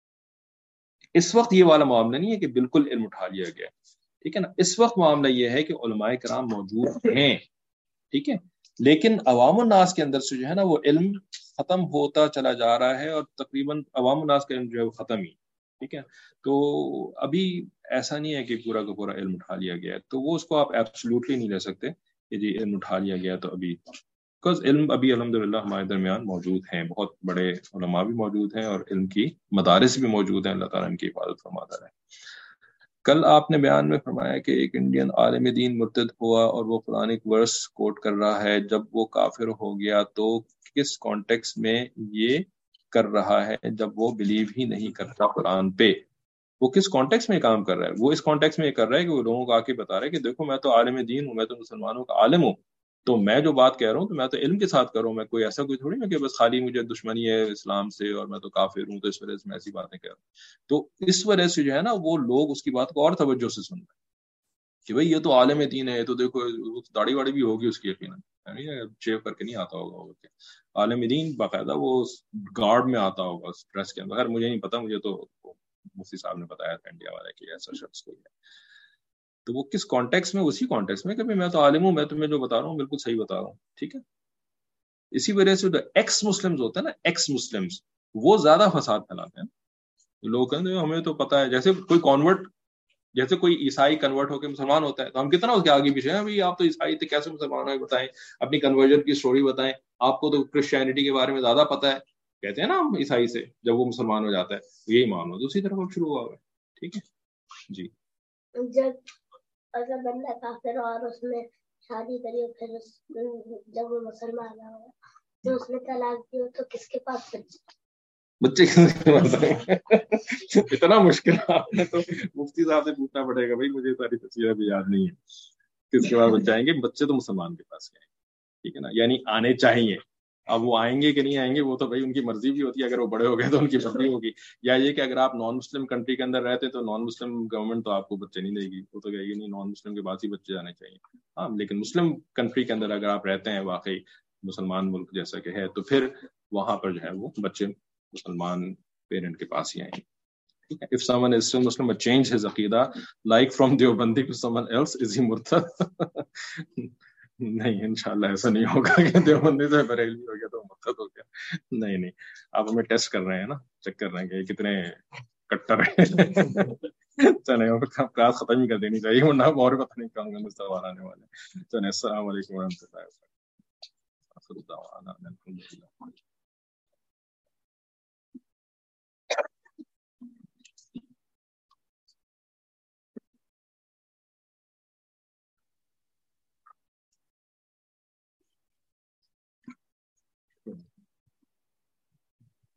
اس وقت یہ والا معاملہ نہیں ہے کہ بالکل علم اٹھا لیا گیا. ٹھیک ہے نا, اس وقت معاملہ یہ ہے کہ علماء کرام موجود ہیں. ٹھیک ہے, لیکن عوام الناس کے اندر سے جو ہے نا وہ علم ختم ہوتا چلا جا رہا ہے, اور تقریباً عوام الناس کا علم جو ہے وہ ختم ہی. ٹھیک ہے, تو ابھی ایسا نہیں ہے کہ پورا کا پورا علم اٹھا لیا گیا ہے, تو وہ اس کو آپ ایبسلیوٹلی نہیں لے سکتے کہ جی علم اٹھا لیا گیا تو ابھی, بیکاز علم ابھی الحمدللہ ہمارے درمیان موجود ہیں, بہت بڑے علماء بھی موجود ہیں اور علم کی مدارس بھی موجود ہیں. اللہ تعالیٰ ان کی حفاظت فرماتا رہے. کل آپ نے بیان میں فرمایا کہ ایک انڈین عالم دین مرتد ہوا اور وہ قرآن ایک ورس کوٹ کر رہا ہے, جب وہ کافر ہو گیا تو کس کانٹیکس میں یہ کر رہا ہے جب وہ بلیو ہی نہیں کرتا قرآن پہ؟ وہ کس کانٹیکس میں کام کر رہا ہے؟ وہ اس کانٹیکس میں کر رہا ہے کہ وہ لوگوں کو آ کے بتا رہا ہے کہ دیکھو میں تو عالم دین ہوں, میں تو مسلمانوں کا عالم ہوں, تو میں جو بات کہہ رہا ہوں تو میں تو علم کے ساتھ کروں, میں کوئی ایسا کوئی تھوڑی نا کہ بس خالی مجھے دشمنی ہے اسلام سے اور میں تو کافر ہوں تو اس وجہ سے میں ایسی باتیں کہہ رہا ہوں. تو اس وجہ سے جو ہے نا وہ لوگ اس کی بات کو اور توجہ سے سن رہے ہیں کہ بھئی یہ تو عالم دین ہے, تو دیکھو داڑھی واڑی بھی ہوگی اس کی یقیناً, شیو کر کے نہیں آتا ہوگا. عالم دین باقاعدہ وہ گارڈ میں آتا ہوگا ڈریس کے اندر. خیر مجھے نہیں پتا, مجھے تو مفتی صاحب نے بتایا تھا انڈیا والے کہ ایسا شخص کوئی ہے. تو وہ کس کانٹیکس میں؟ اسی کانٹیکس میں کہ میں تو عالم ہوں, میں تمہیں جو بتا رہا ہوں بالکل صحیح بتا رہا ہوں. ٹھیک ہے, اسی وجہ سے جو ایکس مسلمز ہوتے ہیں نا, ایکس مسلمز وہ زیادہ فساد پھیلاتے ہیں. لوگ کہتے ہیں ہمیں تو پتا ہے, جیسے کوئی کانورٹ, جیسے کوئی عیسائی کنورٹ ہو کے مسلمان ہوتا ہے تو ہم کتنا اس کے آگے پیچھے ہیں, بھائی آپ تو عیسائی تھے کیسے مسلمان ہوئے, بتائیں اپنی کنورژن کی سٹوری بتائیں, آپ کو تو کرسچینٹی کے بارے میں زیادہ پتا ہے. کہتے ہیں نا ہم عیسائی سے جب وہ مسلمان ہو جاتا ہے یہی مانو, تو اسی طرح اب شروع ہوا ہوا ہے. ٹھیک ہے جی. جب اگر بندہ کافر اور اس نے شادی کری اور پھر جب وہ مسلمان ہوا تو اس نے طلاق دی تو کس کے پاس بچے اتنا مشکل آپ نے تو مفتی صاحب سے پوچھنا پڑے گا. بھائی مجھے ساری تصویریں بھی یاد نہیں ہے کس کے بعد بچے آئیں گے. بچے تو مسلمان کے پاس آئیں گے, ٹھیک ہے نا, یعنی آنے چاہیے. اب وہ آئیں گے کہ نہیں آئیں گے وہ تو بھائی ان کی مرضی بھی ہوتی ہے, اگر وہ بڑے ہو گئے تو ان کی مرضی ہوگی. یا یہ کہ اگر آپ نان مسلم کنٹری کے اندر رہتے تو نان مسلم گورنمنٹ تو آپ کو بچے نہیں دے گی, وہ تو کہے گی نہیں نان مسلم کے بعد ہی بچے آنے چاہیے. ہاں لیکن مسلم کنٹری کے اندر اگر آپ رہتے ہیں واقعی مسلمان ملک جیسا کہ ہے, تو پھر وہاں پر جو ہے وہ بچے مسلمان پیرنٹ کے پاس ہی آئیں گے. If someone is still Muslim but change his aqidah like from Deobandi to someone else, is he murtad? نہیں انشاءاللہ ایسا نہیں ہوگا کہ دیوبندی سے بریلوی ہو گیا تو مرتد ہو گیا. نہیں نہیں, آپ ہمیں ٹیسٹ کر رہے ہیں نا, چیک کر رہے ہیں کہ کتنے کٹر ہیں. چلیں کلاس ختم ہی کر دینی چاہیے ورنہ اور پتہ نہیں کہوں گے سوال آنے والے. چلیں السلام علیکم ورحمۃ اللہ وبرکاتہ.